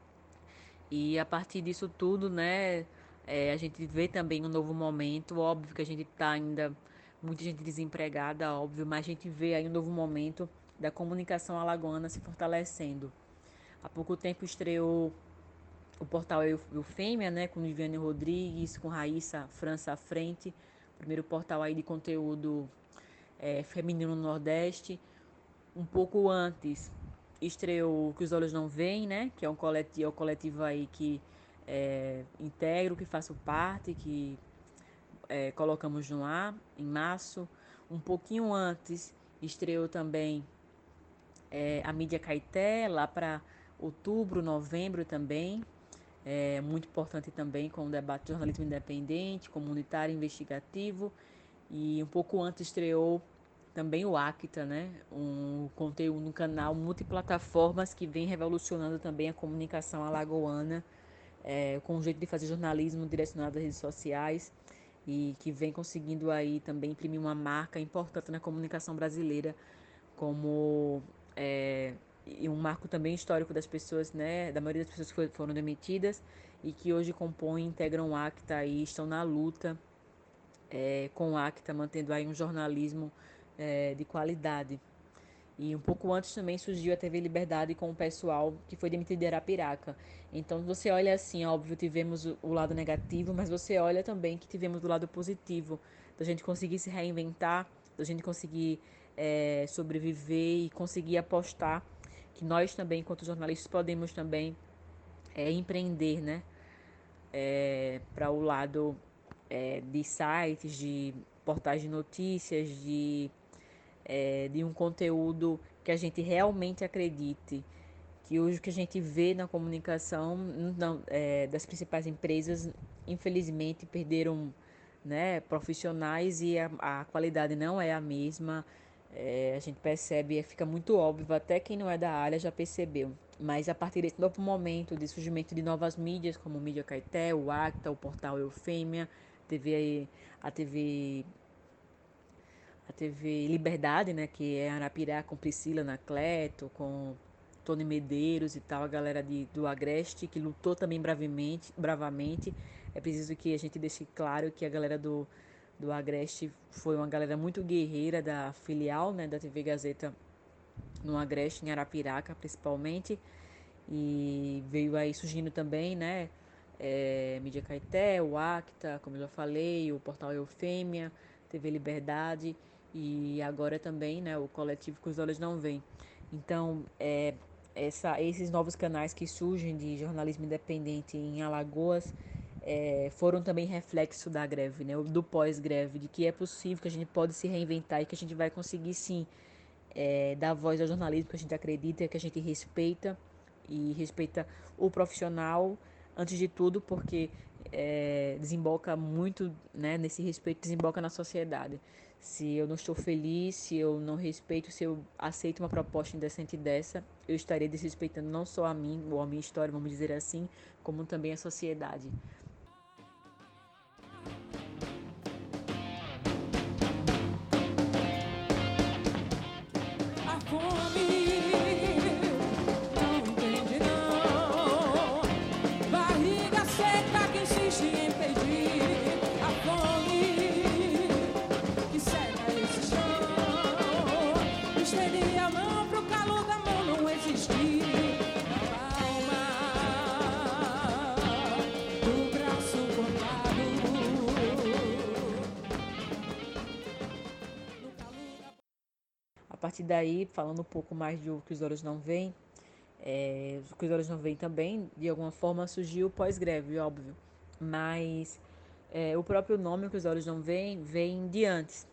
E a partir disso tudo, né, é, a gente vê também um novo momento. Óbvio que a gente está ainda, muita gente desempregada, óbvio, mas a gente vê aí um novo momento da comunicação alagoana se fortalecendo. Há pouco tempo estreou o portal Eufêmia, né, com Viviane Rodrigues, com Raíssa França à frente, primeiro portal aí de conteúdo é, feminino no Nordeste. Um pouco antes estreou o Que os Olhos Não Veem, né? Que é um coletivo, é um coletivo aí que é, integro, que faço parte, que é, colocamos no ar em março. Um pouquinho antes estreou também é, a Mídia Caeté, lá para outubro, novembro também. É muito importante também com o debate de jornalismo independente, comunitário, investigativo. E um pouco antes estreou também o Acta, né? Um conteúdo no canal multiplataformas que vem revolucionando também a comunicação alagoana, é, com o jeito de fazer jornalismo direcionado às redes sociais e que vem conseguindo aí também imprimir uma marca importante na comunicação brasileira, como é, e um marco também histórico das pessoas, né? Da maioria das pessoas que foram demitidas e que hoje compõem, integram o Acta e estão na luta é, com o Acta, mantendo aí um jornalismo é, de qualidade. E um pouco antes também surgiu a T V Liberdade com o pessoal que foi demitido de Arapiraca. Então você olha assim, óbvio, tivemos o, o lado negativo, mas você olha também que tivemos o lado positivo, da gente conseguir se reinventar, da gente conseguir é, sobreviver e conseguir apostar que nós também, enquanto jornalistas, podemos também é, empreender, né? É, para o lado é, de sites, de portais de notícias, de, é, de um conteúdo que a gente realmente acredite. Que hoje o que a gente vê na comunicação não, é, das principais empresas, infelizmente, perderam, né, profissionais e a, a qualidade não é a mesma. É, a gente percebe, fica muito óbvio, até quem não é da área já percebeu. Mas a partir desse novo momento de surgimento de novas mídias, como o Mídia Caeté, o Acta, o portal Eufêmia, T V, a T V a T V Liberdade, né, que é Arapirá com Priscila Anacleto, com Tony Medeiros e tal, a galera de, do Agreste, que lutou também bravemente, bravamente. É preciso que a gente deixe claro que a galera do, do Agreste foi uma galera muito guerreira da filial, né, da T V Gazeta no Agreste, em Arapiraca, principalmente. E veio aí surgindo também, né, é, Mídia Caeté, o Acta, como eu já falei, o portal Eufêmia, T V Liberdade e agora também, né, o coletivo Que os Olhos Não Veem. Então, é, essa, esses novos canais que surgem de jornalismo independente em Alagoas é, foram também reflexo da greve, né, do pós-greve, de que é possível, que a gente pode se reinventar e que a gente vai conseguir sim é, dar voz ao jornalismo que a gente acredita, que a gente respeita e respeita o profissional antes de tudo, porque é, desemboca muito, né, nesse respeito, desemboca na sociedade. Se eu não estou feliz, se eu não respeito, se eu aceito uma proposta indecente dessa, eu estarei desrespeitando não só a mim, ou a minha história, vamos dizer assim, como também a sociedade. A fome não entende não. Barriga seca que insiste em pedir. A fome que cega esse chão. Estender a mão pro calor da mão não existir. Palma do braço cortado. A partir daí, falando um pouco mais de O Que os Olhos Não Veem, é, O Que os Olhos Não Veem também, de alguma forma, surgiu pós-greve, óbvio. Mas É, o próprio nome, que os olhos não veem, vem de antes.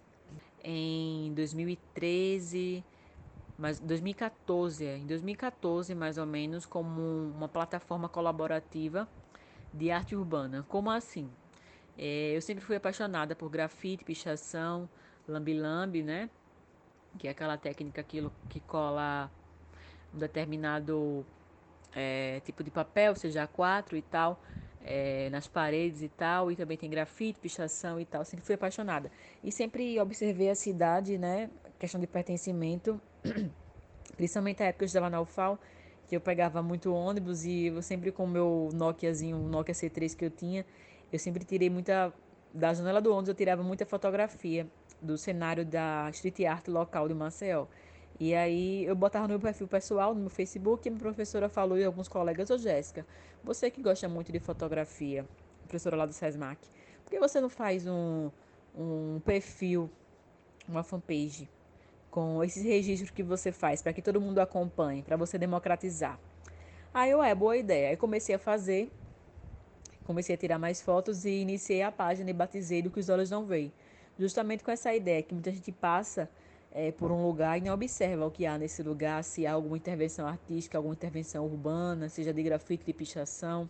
Em dois mil e treze, mas dois mil e quatorze, em dois mil e quatorze mais ou menos, como uma plataforma colaborativa de arte urbana. Como assim? É, eu sempre fui apaixonada por grafite, pichação, lambi-lambi, né? Que é aquela técnica que, que cola um determinado é, tipo de papel, seja A quatro e tal, é, nas paredes e tal, e também tem grafite, pichação e tal. Sempre fui apaixonada. E sempre observei a cidade, né? Questão de pertencimento, principalmente a época que eu estava na U F A L, que eu pegava muito ônibus e eu sempre com o meu Nokiazinho, o Nokia C três que eu tinha, eu sempre tirei muita. Da janela do ônibus eu tirava muita fotografia do cenário da street art local de Maceió. E aí eu botava no meu perfil pessoal, no meu Facebook, e a minha professora falou e alguns colegas, ô Jéssica, você que gosta muito de fotografia, professora lá do SESMAC, por que você não faz um, um perfil, uma fanpage, com esses registros que você faz, para que todo mundo acompanhe, para você democratizar? Aí eu, é, boa ideia. Aí comecei a fazer, comecei a tirar mais fotos e iniciei a página e batizei do que os olhos não veem. Justamente com essa ideia que muita gente passa é, por um lugar e não observa o que há nesse lugar, se há alguma intervenção artística, alguma intervenção urbana, seja de grafite, de pichação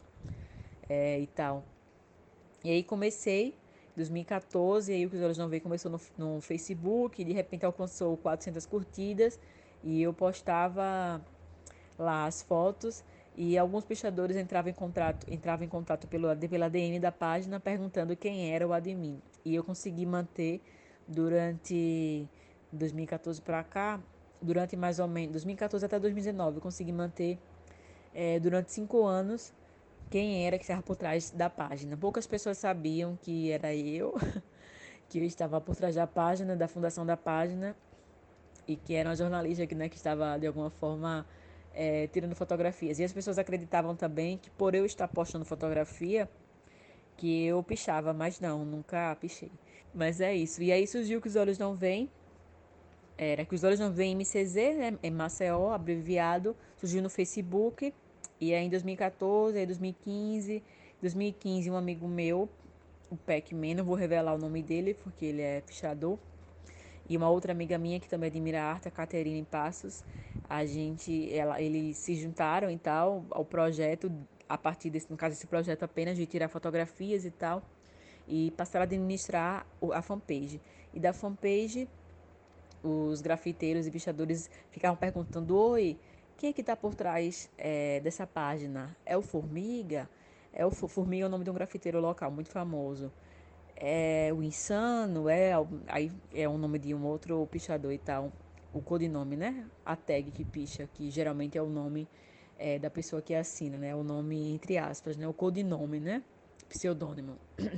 é, e tal. E aí comecei, em dois mil e quatorze, aí o que os olhos não veem começou no, no Facebook, e de repente alcançou quatrocentas curtidas e eu postava lá as fotos e alguns pichadores entravam em contato, entravam em contato pelo, pela D M da página perguntando quem era o admin. E eu consegui manter durante dois mil e quatorze para cá, durante mais ou menos dois mil e quatorze até dois mil e dezenove, eu consegui manter é, durante cinco anos quem era que estava por trás da página. Poucas pessoas sabiam que era eu, que eu estava por trás da página, da fundação da página, e que era uma jornalista que, né, que estava de alguma forma é, tirando fotografias. E as pessoas acreditavam também que por eu estar postando fotografia, que eu pichava, mas não, nunca pichei. Mas é isso. E aí surgiu que os olhos não veem. Era que os olhos não veem M C Z, né? Em Maceió, abreviado. Surgiu no Facebook. E aí em dois mil e quatorze, aí dois mil e quinze. dois mil e quinze, um amigo meu, o Pac-Man, não vou revelar o nome dele porque ele é pichador, e uma outra amiga minha que também admira a arte, a Caterine Passos, a gente, ela, eles se juntaram e tal ao projeto, a partir desse, no caso, esse projeto apenas de tirar fotografias e tal, e passaram a administrar a fanpage. E da fanpage, os grafiteiros e pichadores ficavam perguntando: oi, quem é que está por trás é, dessa página? É o Formiga? É o Formiga é o nome de um grafiteiro local muito famoso. É o Insano, é aí é o nome de um outro pichador e tal. O codinome, né? A tag que picha, que geralmente é o nome é, da pessoa que assina, né? O nome entre aspas, né? O codinome, né? Pseudônimo.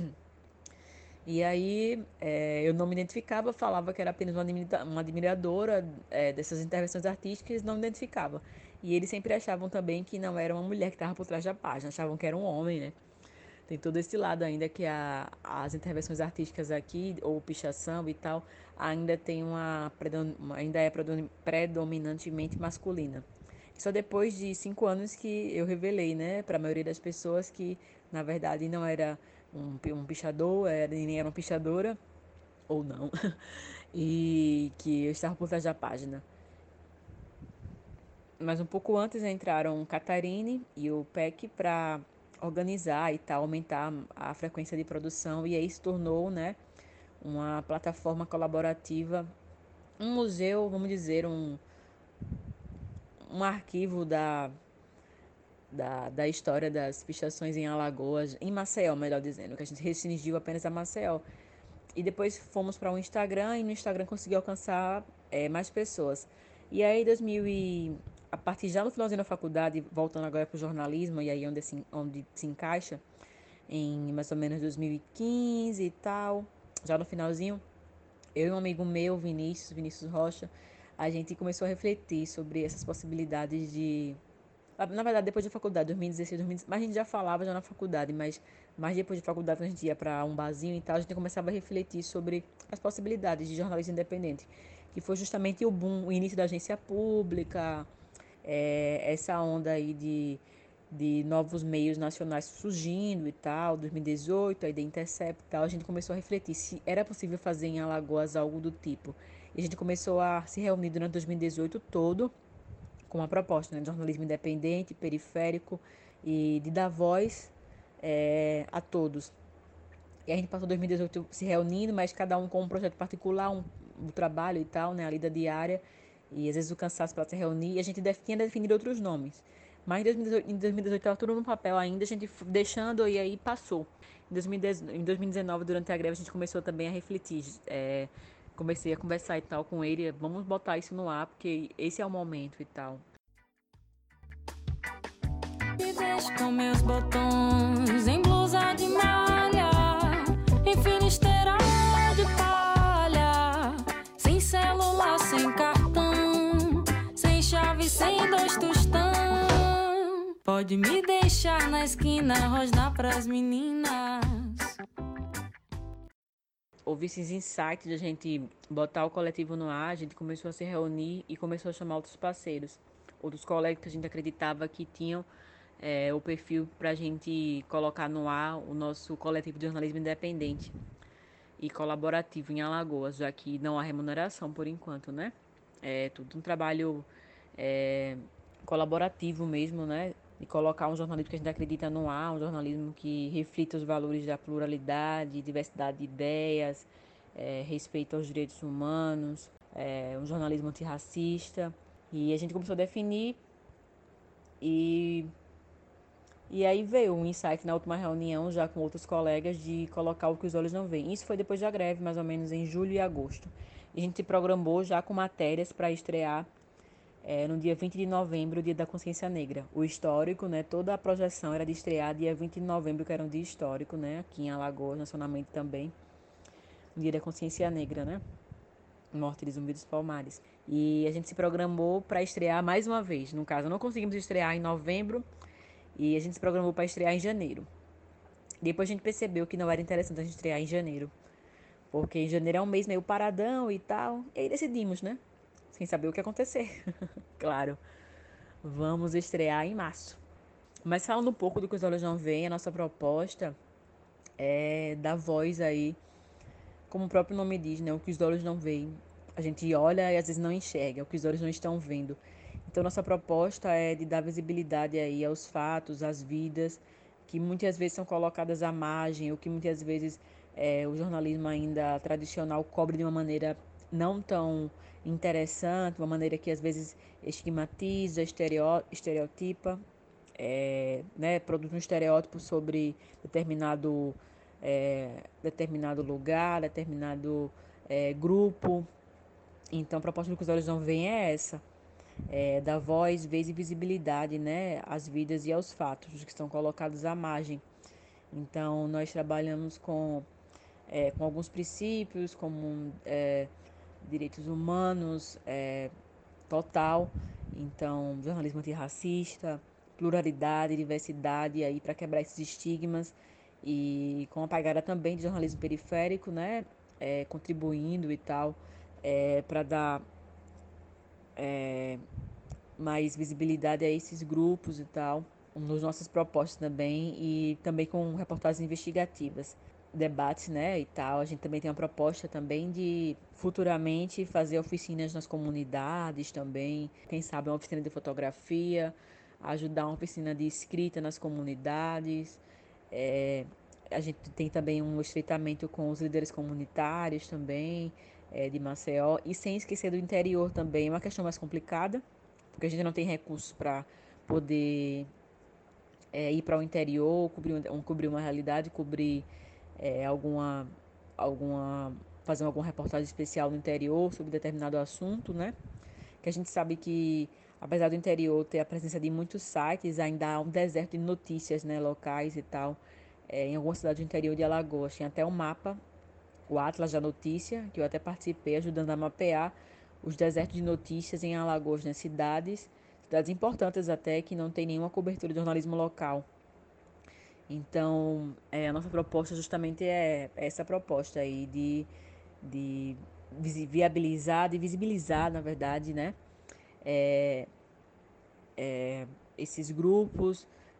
E aí é, eu não me identificava, falava que era apenas uma, uma admiradora é, dessas intervenções artísticas, não me identificava. E eles sempre achavam também que não era uma mulher que estava por trás da página, achavam que era um homem, né? Tem todo esse lado ainda que a, as intervenções artísticas aqui, ou pichação e tal, ainda tem uma, ainda é predominantemente masculina. Só depois de cinco anos que eu revelei, né, para a maioria das pessoas que, na verdade, não era um, um pichador, era, nem era uma pichadora, ou não, e que eu estava por trás da página. Mas um pouco antes entraram Catarine e o P E C para organizar e tal, aumentar a frequência de produção, e aí se tornou, né, uma plataforma colaborativa, um museu, vamos dizer, um, um arquivo da, da, da história das pichações em Alagoas, em Maceió, melhor dizendo, que a gente restringiu apenas a Maceió. E depois fomos para o Instagram, e no Instagram conseguiu alcançar é, mais pessoas. E aí, dois mil e, a partir já no finalzinho da faculdade, voltando agora para o jornalismo, e aí onde se, onde se encaixa, em mais ou menos dois mil e quinze e tal, já no finalzinho, eu e um amigo meu, Vinícius, Vinícius Rocha, a gente começou a refletir sobre essas possibilidades de... Na verdade, depois da faculdade, dois mil e dezesseis, dois mil e dezesseis, mas a gente já falava já na faculdade, mas mais depois da faculdade, quando a gente ia para um barzinho e tal, a gente começava a refletir sobre as possibilidades de jornalismo independente, que foi justamente o boom, o início da agência pública, é, essa onda aí de, de novos meios nacionais surgindo e tal, dois mil e dezoito, aí da Intercept e tal, a gente começou a refletir se era possível fazer em Alagoas algo do tipo. E a gente começou a se reunir durante dois mil e dezoito todo com uma proposta, né, de jornalismo independente, periférico e de dar voz é, a todos. E a gente passou dois mil e dezoito se reunindo, mas cada um com um projeto particular, um, um trabalho e tal, né, a lida diária, e às vezes o cansaço para se reunir, e a gente def, tinha definido outros nomes. Mas em dois mil e dezoito estava tudo no papel ainda, a gente deixando e aí passou. Em dois mil e dezenove, durante a greve, a gente começou também a refletir. É, comecei a conversar e tal com ele, vamos botar isso no ar, porque esse é o momento e tal. Me deixo com meus botões em blusa de malha, em finisteira de palha, sem celular, sem cartão, sem chave, sem dois tostão. Pode me deixar na esquina, rosnar pras meninas. Houve esses insights de a gente botar o coletivo no ar, a gente começou a se reunir e começou a chamar outros parceiros, outros colegas que a gente acreditava que tinham é, o perfil para a gente colocar no ar o nosso coletivo de jornalismo independente e colaborativo em Alagoas, já que não há remuneração por enquanto, né? É tudo um trabalho é, colaborativo mesmo, né? De colocar um jornalismo que a gente acredita no ar, um jornalismo que reflita os valores da pluralidade, diversidade de ideias, é, respeito aos direitos humanos, é, um jornalismo antirracista. E a gente começou a definir e, e aí veio um insight na última reunião, já com outros colegas, de colocar o que os olhos não veem. Isso foi depois da greve, mais ou menos em julho e agosto. E a gente se programou já com matérias para estrear É, no dia vinte de novembro, o dia da consciência negra. O histórico, né? Toda a projeção era de estrear dia vinte de novembro, que era um dia histórico, né? Aqui em Alagoas, nacionalmente também. O dia da consciência negra, né? Morte de Zumbi dos Palmares. E a gente se programou para estrear mais uma vez. No caso, não conseguimos estrear em novembro e a gente se programou para estrear em janeiro. Depois a gente percebeu que não era interessante a gente estrear em janeiro, porque em janeiro é um mês meio paradão e tal. E aí decidimos, né? Sem saber o que ia acontecer. Claro. Vamos estrear em março. Mas falando um pouco do que os olhos não veem, a nossa proposta é dar voz aí, como o próprio nome diz, né? O que os olhos não veem. A gente olha e às vezes não enxerga, o que os olhos não estão vendo. Então nossa proposta é de dar visibilidade aí aos fatos, às vidas, que muitas vezes são colocadas à margem, ou que muitas vezes é, o jornalismo ainda tradicional cobre de uma maneira não tão interessante, uma maneira que às vezes estigmatiza, estereó estereotipa, é, né, produz um estereótipo sobre determinado, é, determinado lugar, determinado é, grupo. Então, a proposta do que os olhos não veem é essa, é, dar voz, vez e visibilidade, né, às vidas e aos fatos que estão colocados à margem. Então, nós trabalhamos com, é, com alguns princípios, como é, direitos humanos, é, total. Então, jornalismo antirracista, pluralidade, diversidade, aí para quebrar esses estigmas e com a pegada também de jornalismo periférico, né, é, contribuindo e tal, é, para dar é, mais visibilidade a esses grupos e tal, nos nossas propostas também e também com reportagens investigativas, debates, né, e tal. A gente também tem uma proposta também de futuramente fazer oficinas nas comunidades também, quem sabe uma oficina de fotografia, ajudar uma oficina de escrita nas comunidades. É, a gente tem também um estreitamento com os líderes comunitários também, é, de Maceió, e sem esquecer do interior também, é uma questão mais complicada, porque a gente não tem recursos para poder é, ir para o interior, cobrir, um, cobrir uma realidade, cobrir é, alguma, alguma, fazer alguma reportagem especial no interior sobre determinado assunto, né? Que a gente sabe que, apesar do interior ter a presença de muitos sites, ainda há um deserto de notícias, né, locais e tal. É, em algumas cidades do interior de Alagoas, tem até um mapa, o Atlas da Notícia, que eu até participei, ajudando a mapear os desertos de notícias em Alagoas, nas cidades, cidades importantes até, que não tem nenhuma cobertura de jornalismo local. Então, é, a nossa proposta justamente é essa proposta aí de, de viabilizar, de visibilizar, na verdade, né, é, é, esses grupos,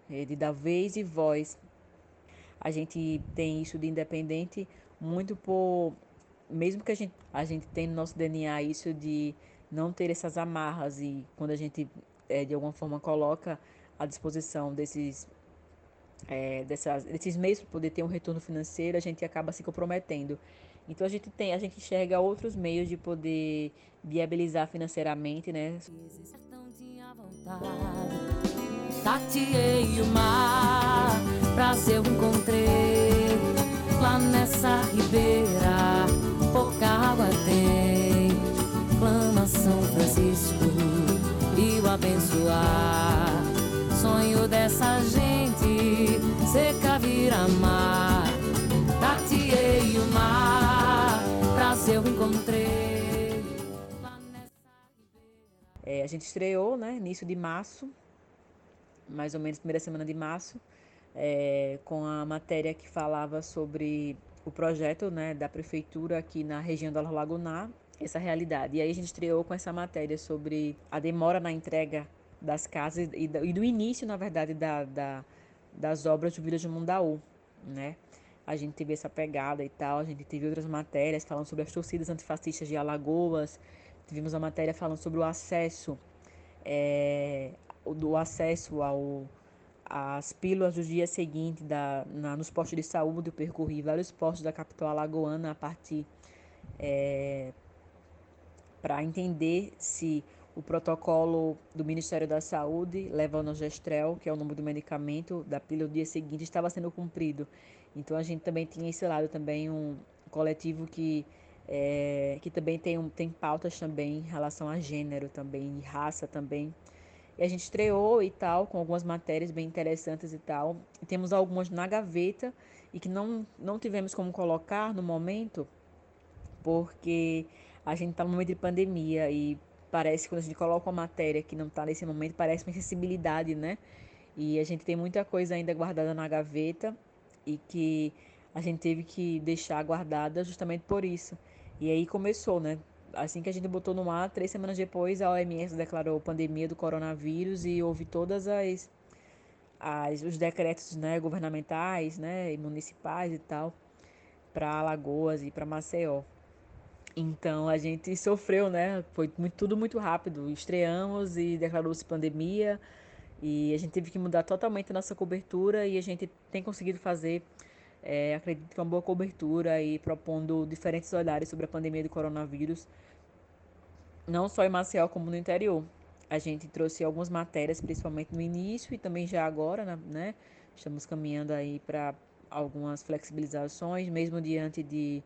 é, de dar vez e voz. A gente tem isso de independente muito por, mesmo que a gente, a gente tem no nosso D N A isso de não ter essas amarras e quando a gente é, de alguma forma coloca à disposição desses, é, dessas, desses meios para poder ter um retorno financeiro, a gente acaba se comprometendo. Então a gente tem, a gente enxerga outros meios de poder viabilizar financeiramente, né? Sertão tinha vontade, tateei o mar, prazer eu encontrei lá nessa ribeira, pouca água tem, clama São Francisco e o abençoar, sonho dessa gente, seca vira mar, tateei o mar, prazer eu encontrei lá nessa ribeira. É, a gente estreou, né, início de março, mais ou menos primeira semana de março, é, com a matéria que falava sobre o projeto, né, da prefeitura aqui na região do Alto Lagunar, essa realidade. E aí a gente estreou com essa matéria sobre a demora na entrega das casas e, e do início, na verdade, da, da, das obras do Vila de Mundaú, né? A gente teve essa pegada e tal, a gente teve outras matérias falando sobre as torcidas antifascistas de Alagoas, tivemos uma matéria falando sobre o acesso é, do acesso ao, às pílulas do dia seguinte da, na, nos postos de saúde. Eu percorri vários postos da capital alagoana a partir é, para entender se o protocolo do Ministério da Saúde, levonorgestrel, que é o nome do medicamento da pílula do dia seguinte, estava sendo cumprido. Então a gente também tinha esse lado também, um coletivo que é, que também tem, um, tem pautas também em relação a gênero também, e raça também. E a gente estreou e tal, com algumas matérias bem interessantes e tal. E temos algumas na gaveta e que não, não tivemos como colocar no momento, porque a gente está no momento de pandemia e parece que quando a gente coloca uma matéria que não está nesse momento, parece uma insensibilidade, né? E a gente tem muita coisa ainda guardada na gaveta e que a gente teve que deixar guardada justamente por isso. E aí começou, né? Assim que a gente botou no ar, três semanas depois, a O M S declarou pandemia do coronavírus e houve todas as, as os decretos, né, governamentais, né, e municipais e tal, para Alagoas e para Maceió. Então a gente sofreu, né? Foi muito, tudo muito rápido. Estreamos e declarou-se pandemia e a gente teve que mudar totalmente a nossa cobertura e a gente tem conseguido fazer, é, acredito que uma boa cobertura e propondo diferentes olhares sobre a pandemia do coronavírus, não só em Maceió como no interior. A gente trouxe algumas matérias, principalmente no início e também já agora, né? Estamos caminhando aí para algumas flexibilizações, mesmo diante de,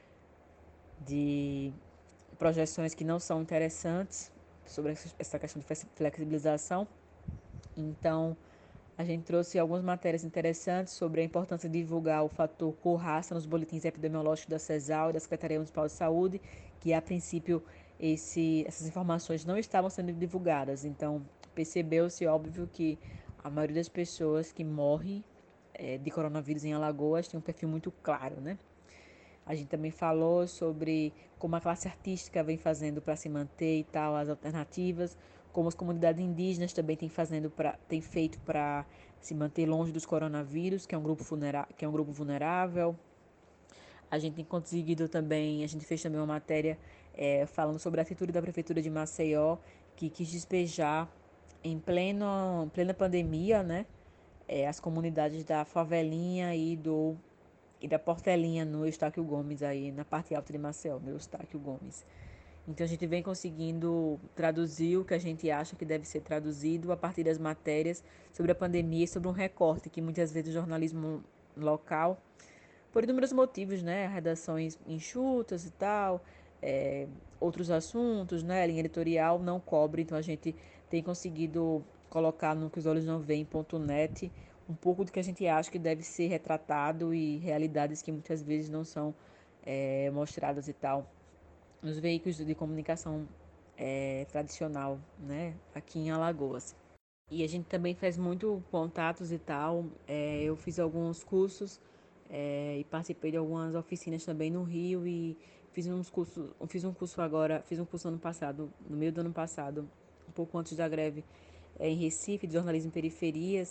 de projeções que não são interessantes sobre essa questão de flexibilização. Então, a gente trouxe algumas matérias interessantes sobre a importância de divulgar o fator cor-raça nos boletins epidemiológicos da CESAL e da Secretaria Municipal de Saúde, que a princípio esse, essas informações não estavam sendo divulgadas. Então, percebeu-se, óbvio, que a maioria das pessoas que morre é, de coronavírus em Alagoas tem um perfil muito claro, né? A gente também falou sobre como a classe artística vem fazendo para se manter e tal, as alternativas, como as comunidades indígenas também têm, fazendo pra, têm feito para se manter longe dos coronavírus, que é um grupo, vulnera, que é um grupo vulnerável. A gente tem conseguido também, a gente fez também uma matéria é, falando sobre a atitude da Prefeitura de Maceió, que quis despejar em pleno, plena pandemia, né, é, as comunidades da Favelinha e do e da Portelinha no Eustáquio Gomes, aí na parte alta de Maceió, no Eustáquio Gomes. Então a gente vem conseguindo traduzir o que a gente acha que deve ser traduzido a partir das matérias sobre a pandemia e sobre um recorte que muitas vezes o jornalismo local, por inúmeros motivos, né, redações enxutas e tal, é, outros assuntos, né, a linha editorial não cobre, então a gente tem conseguido colocar no que os olhos não veem ponto net um pouco do que a gente acha que deve ser retratado e realidades que muitas vezes não são é, mostradas e tal nos veículos de comunicação é, tradicional, né, aqui em Alagoas. E a gente também faz muito contatos e tal. É, eu fiz alguns cursos é, e participei de algumas oficinas também no Rio e fiz uns cursos, fiz um curso agora, fiz um curso ano passado, no meio do ano passado, um pouco antes da greve, é, em Recife, de jornalismo em periferias.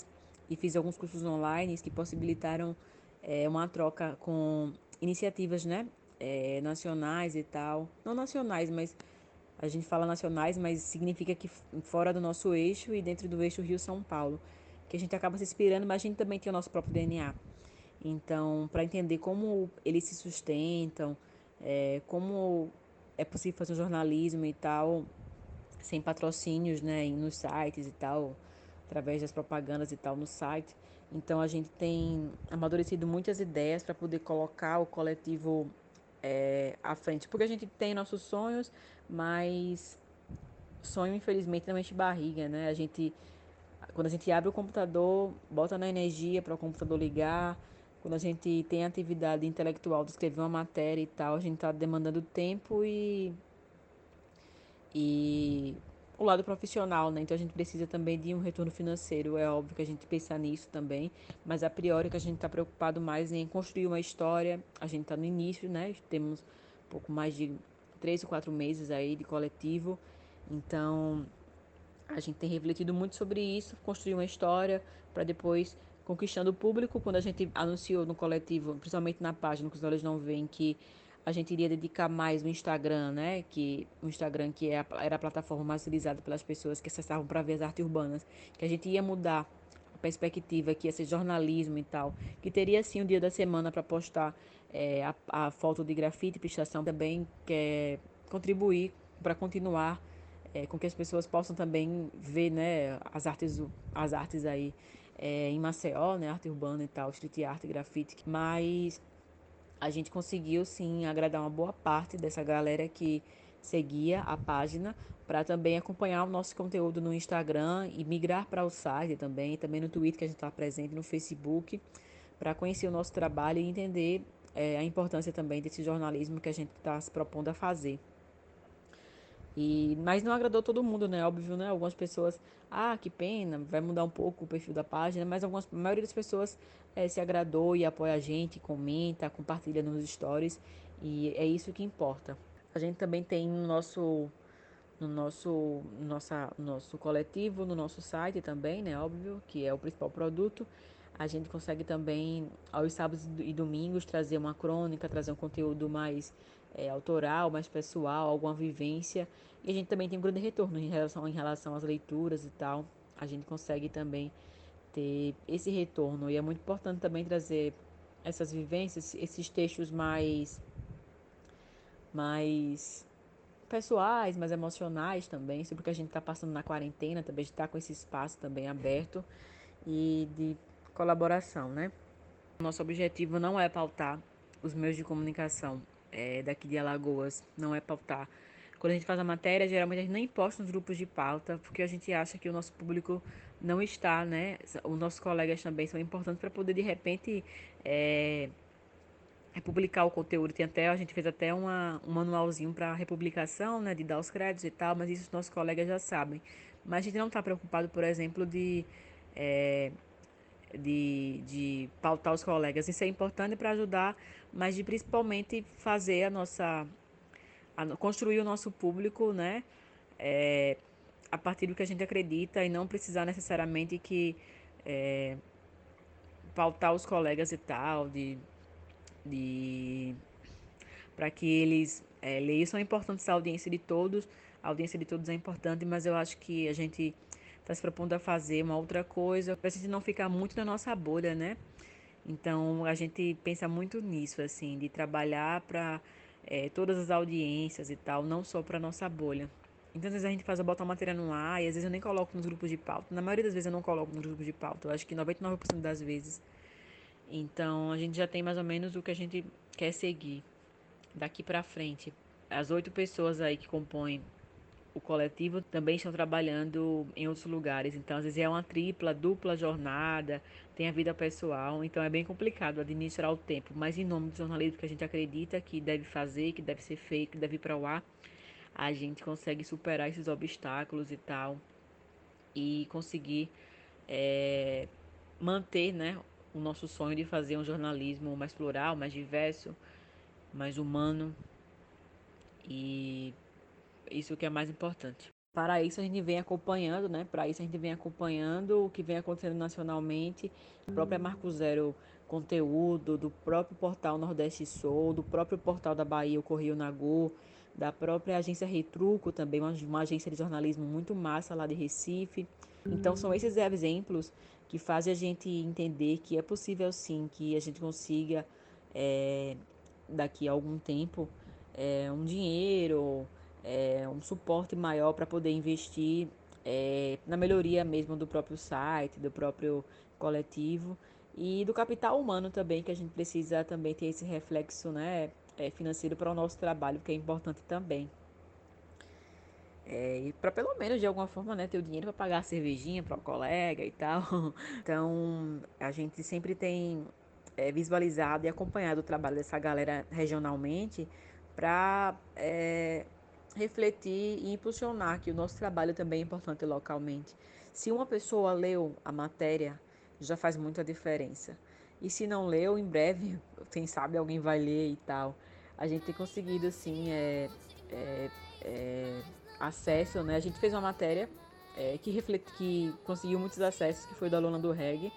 e fiz alguns cursos online que possibilitaram é, uma troca com iniciativas, né, é, nacionais e tal. Não nacionais, mas a gente fala nacionais, mas significa que fora do nosso eixo e dentro do eixo Rio-São Paulo, que a gente acaba se inspirando, mas a gente também tem o nosso próprio D N A. Então, para entender como eles se sustentam, é, como é possível fazer um jornalismo e tal, sem patrocínios, né, nos sites e tal, através das propagandas e tal no site. Então a gente tem amadurecido muitas ideias para poder colocar o coletivo é, à frente, porque a gente tem nossos sonhos, mas sonho infelizmente não enche barriga, né? A gente quando a gente abre o computador, bota na energia para o computador ligar, quando a gente tem atividade intelectual de escrever uma matéria e tal, a gente está demandando tempo e e o lado profissional, né? Então a gente precisa também de um retorno financeiro. É óbvio que a gente pensa nisso também, mas a priori que a gente está preocupado mais em construir uma história. A gente está no início, né? Temos um pouco mais de três ou quatro meses aí de coletivo. Então a gente tem refletido muito sobre isso, construir uma história para depois conquistando o público. Quando a gente anunciou no coletivo, principalmente na página que os olhos não veem, que a gente iria dedicar mais no Instagram, né? Que o Instagram que é a, era a plataforma mais utilizada pelas pessoas que acessavam para ver as artes urbanas, que a gente ia mudar a perspectiva, que ia ser jornalismo e tal, que teria sim o dia da semana para postar é, a, a foto de grafite e pichação também, quer contribuir para continuar é, com que as pessoas possam também ver, né, as artes, as artes aí é, em Maceió, né, arte urbana e tal, street art, grafite, mas a gente conseguiu sim agradar uma boa parte dessa galera que seguia a página para também acompanhar o nosso conteúdo no Instagram e migrar para o site também, também no Twitter que a gente está presente, no Facebook, para conhecer o nosso trabalho e entender é, a importância também desse jornalismo que a gente está se propondo a fazer. E, mas não agradou todo mundo, né? Óbvio, né? Algumas pessoas, ah, que pena, vai mudar um pouco o perfil da página, mas algumas, a maioria das pessoas é, se agradou e apoia a gente, comenta, compartilha nos stories, e é isso que importa. A gente também tem no nosso, no nosso, nossa, nosso coletivo, no nosso site também, né? Óbvio, que é o principal produto. A gente consegue também, aos sábados e domingos, trazer uma crônica, trazer um conteúdo mais é, autoral, mais pessoal, alguma vivência. E a gente também tem um grande retorno em relação, em relação às leituras e tal. A gente consegue também ter esse retorno. E é muito importante também trazer essas vivências, esses textos mais, mais pessoais, mais emocionais também, sobre o que a gente está passando na quarentena, também a gente está com esse espaço também aberto e de colaboração, né? Nosso objetivo não é pautar os meios de comunicação é, daqui de Alagoas, não é pautar. Quando a gente faz a matéria, geralmente a gente nem posta nos grupos de pauta, porque a gente acha que o nosso público não está, né? Os nossos colegas também são importantes para poder, de repente, é, republicar o conteúdo. Tem até, a gente fez até uma, um manualzinho para republicação, né? De dar os créditos e tal, mas isso os nossos colegas já sabem. Mas a gente não está preocupado, por exemplo, de... É, de, de pautar os colegas. Isso é importante para ajudar, mas de principalmente fazer a nossa, a, construir o nosso público, né? É, a partir do que a gente acredita e não precisar necessariamente que é, pautar os colegas e tal, de, de para que eles é, leiam. São importantes a audiência de todos, a audiência de todos é importante, mas eu acho que a gente está se propondo a fazer uma outra coisa, para a gente não ficar muito na nossa bolha, né? Então a gente pensa muito nisso, assim, de trabalhar para é, todas as audiências e tal, não só para nossa bolha. Então às vezes a gente faz, eu boto a matéria no ar e às vezes eu nem coloco nos grupos de pauta. Na maioria das vezes eu não coloco nos grupos de pauta, eu acho que noventa e nove por cento das vezes. Então a gente já tem mais ou menos o que a gente quer seguir daqui para frente. As oito pessoas aí que compõem o coletivo também estão trabalhando em outros lugares, então às vezes é uma tripla, dupla jornada, tem a vida pessoal, então é bem complicado administrar o tempo, mas em nome do jornalismo que a gente acredita que deve fazer, que deve ser feito, que deve ir para o ar, a gente consegue superar esses obstáculos e tal, e conseguir é, manter, né, o nosso sonho de fazer um jornalismo mais plural, mais diverso, mais humano, e isso que é mais importante. Para isso a gente vem acompanhando, né? Para isso a gente vem acompanhando o que vem acontecendo nacionalmente, a própria Marco Zero conteúdo, do próprio portal Nordeste Soul, do próprio portal da Bahia, o Correio Nagô, da própria agência Retruco também, uma, uma agência de jornalismo muito massa lá de Recife. Então são esses exemplos que fazem a gente entender que é possível sim que a gente consiga é, daqui a algum tempo é, um dinheiro, é, um suporte maior para poder investir é, na melhoria mesmo do próprio site, do próprio coletivo e do capital humano também, que a gente precisa também ter esse reflexo, né, é, financeiro para o nosso trabalho, que é importante também. É, e para pelo menos de alguma forma, né, ter o dinheiro para pagar a cervejinha para o colega e tal. Então, a gente sempre tem é, visualizado e acompanhado o trabalho dessa galera regionalmente para é, refletir e impulsionar que o nosso trabalho também é importante localmente. Se uma pessoa leu a matéria, já faz muita diferença. E se não leu, em breve, quem sabe alguém vai ler e tal. A gente tem conseguido, assim, é, é, é, acesso, né? A gente fez uma matéria é, que, reflete, que conseguiu muitos acessos, que foi da Lona do Reggae.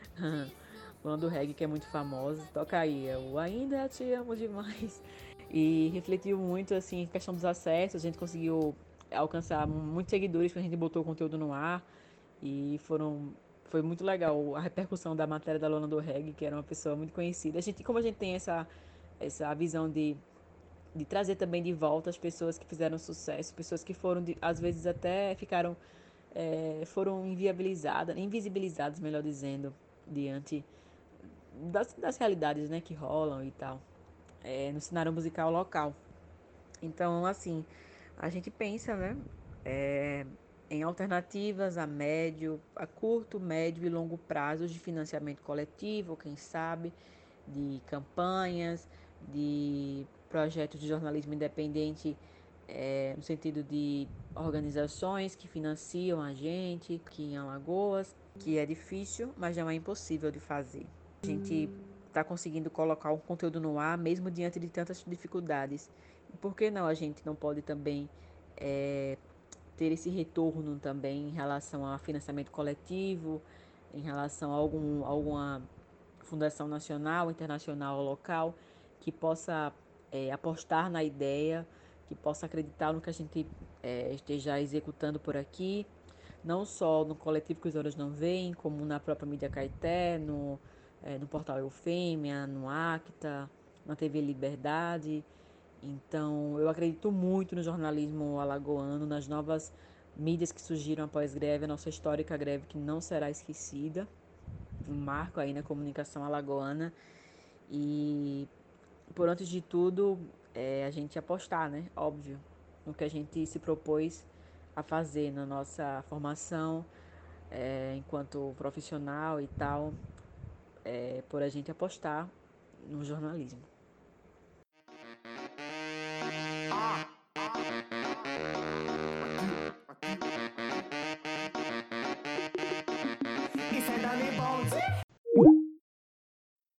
Lona do Reggae, que é muito famosa. Toca aí, eu ainda te amo demais. E refletiu muito, assim, a questão dos acessos. A gente conseguiu alcançar muitos seguidores quando a gente botou o conteúdo no ar. E foram... Foi muito legal a repercussão da matéria da Lona do Reggae, que era uma pessoa muito conhecida. A gente, como a gente tem essa, essa visão de de trazer também de volta as pessoas que fizeram sucesso, pessoas que foram, às vezes até ficaram, é, foram inviabilizadas, invisibilizadas, melhor dizendo, diante das, das realidades, né, que rolam e tal, é, no cenário musical local. Então, assim, a gente pensa, né, é, em alternativas a médio, a curto, médio e longo prazo de financiamento coletivo, quem sabe, de campanhas, de projetos de jornalismo independente, é, no sentido de organizações que financiam a gente aqui em Alagoas, que é difícil, mas não é impossível de fazer. A gente está conseguindo colocar um conteúdo no ar, mesmo diante de tantas dificuldades. E por que não a gente não pode também é, ter esse retorno também em relação a financiamento coletivo, em relação a algum, alguma fundação nacional, internacional ou local que possa é, apostar na ideia, que possa acreditar no que a gente é, esteja executando por aqui, não só no coletivo que os olhos não veem, como na própria mídia Caeté, no, é, no portal Eufêmia, no Acta, na T V Liberdade. Então, eu acredito muito no jornalismo alagoano, nas novas mídias que surgiram após greve, a nossa histórica greve que não será esquecida, um marco aí na comunicação alagoana. E, por antes de tudo, é a gente apostar, né? Óbvio, no que a gente se propôs a fazer na nossa formação, é, enquanto profissional e tal, é, por a gente apostar no jornalismo. Isso é Dani Bones.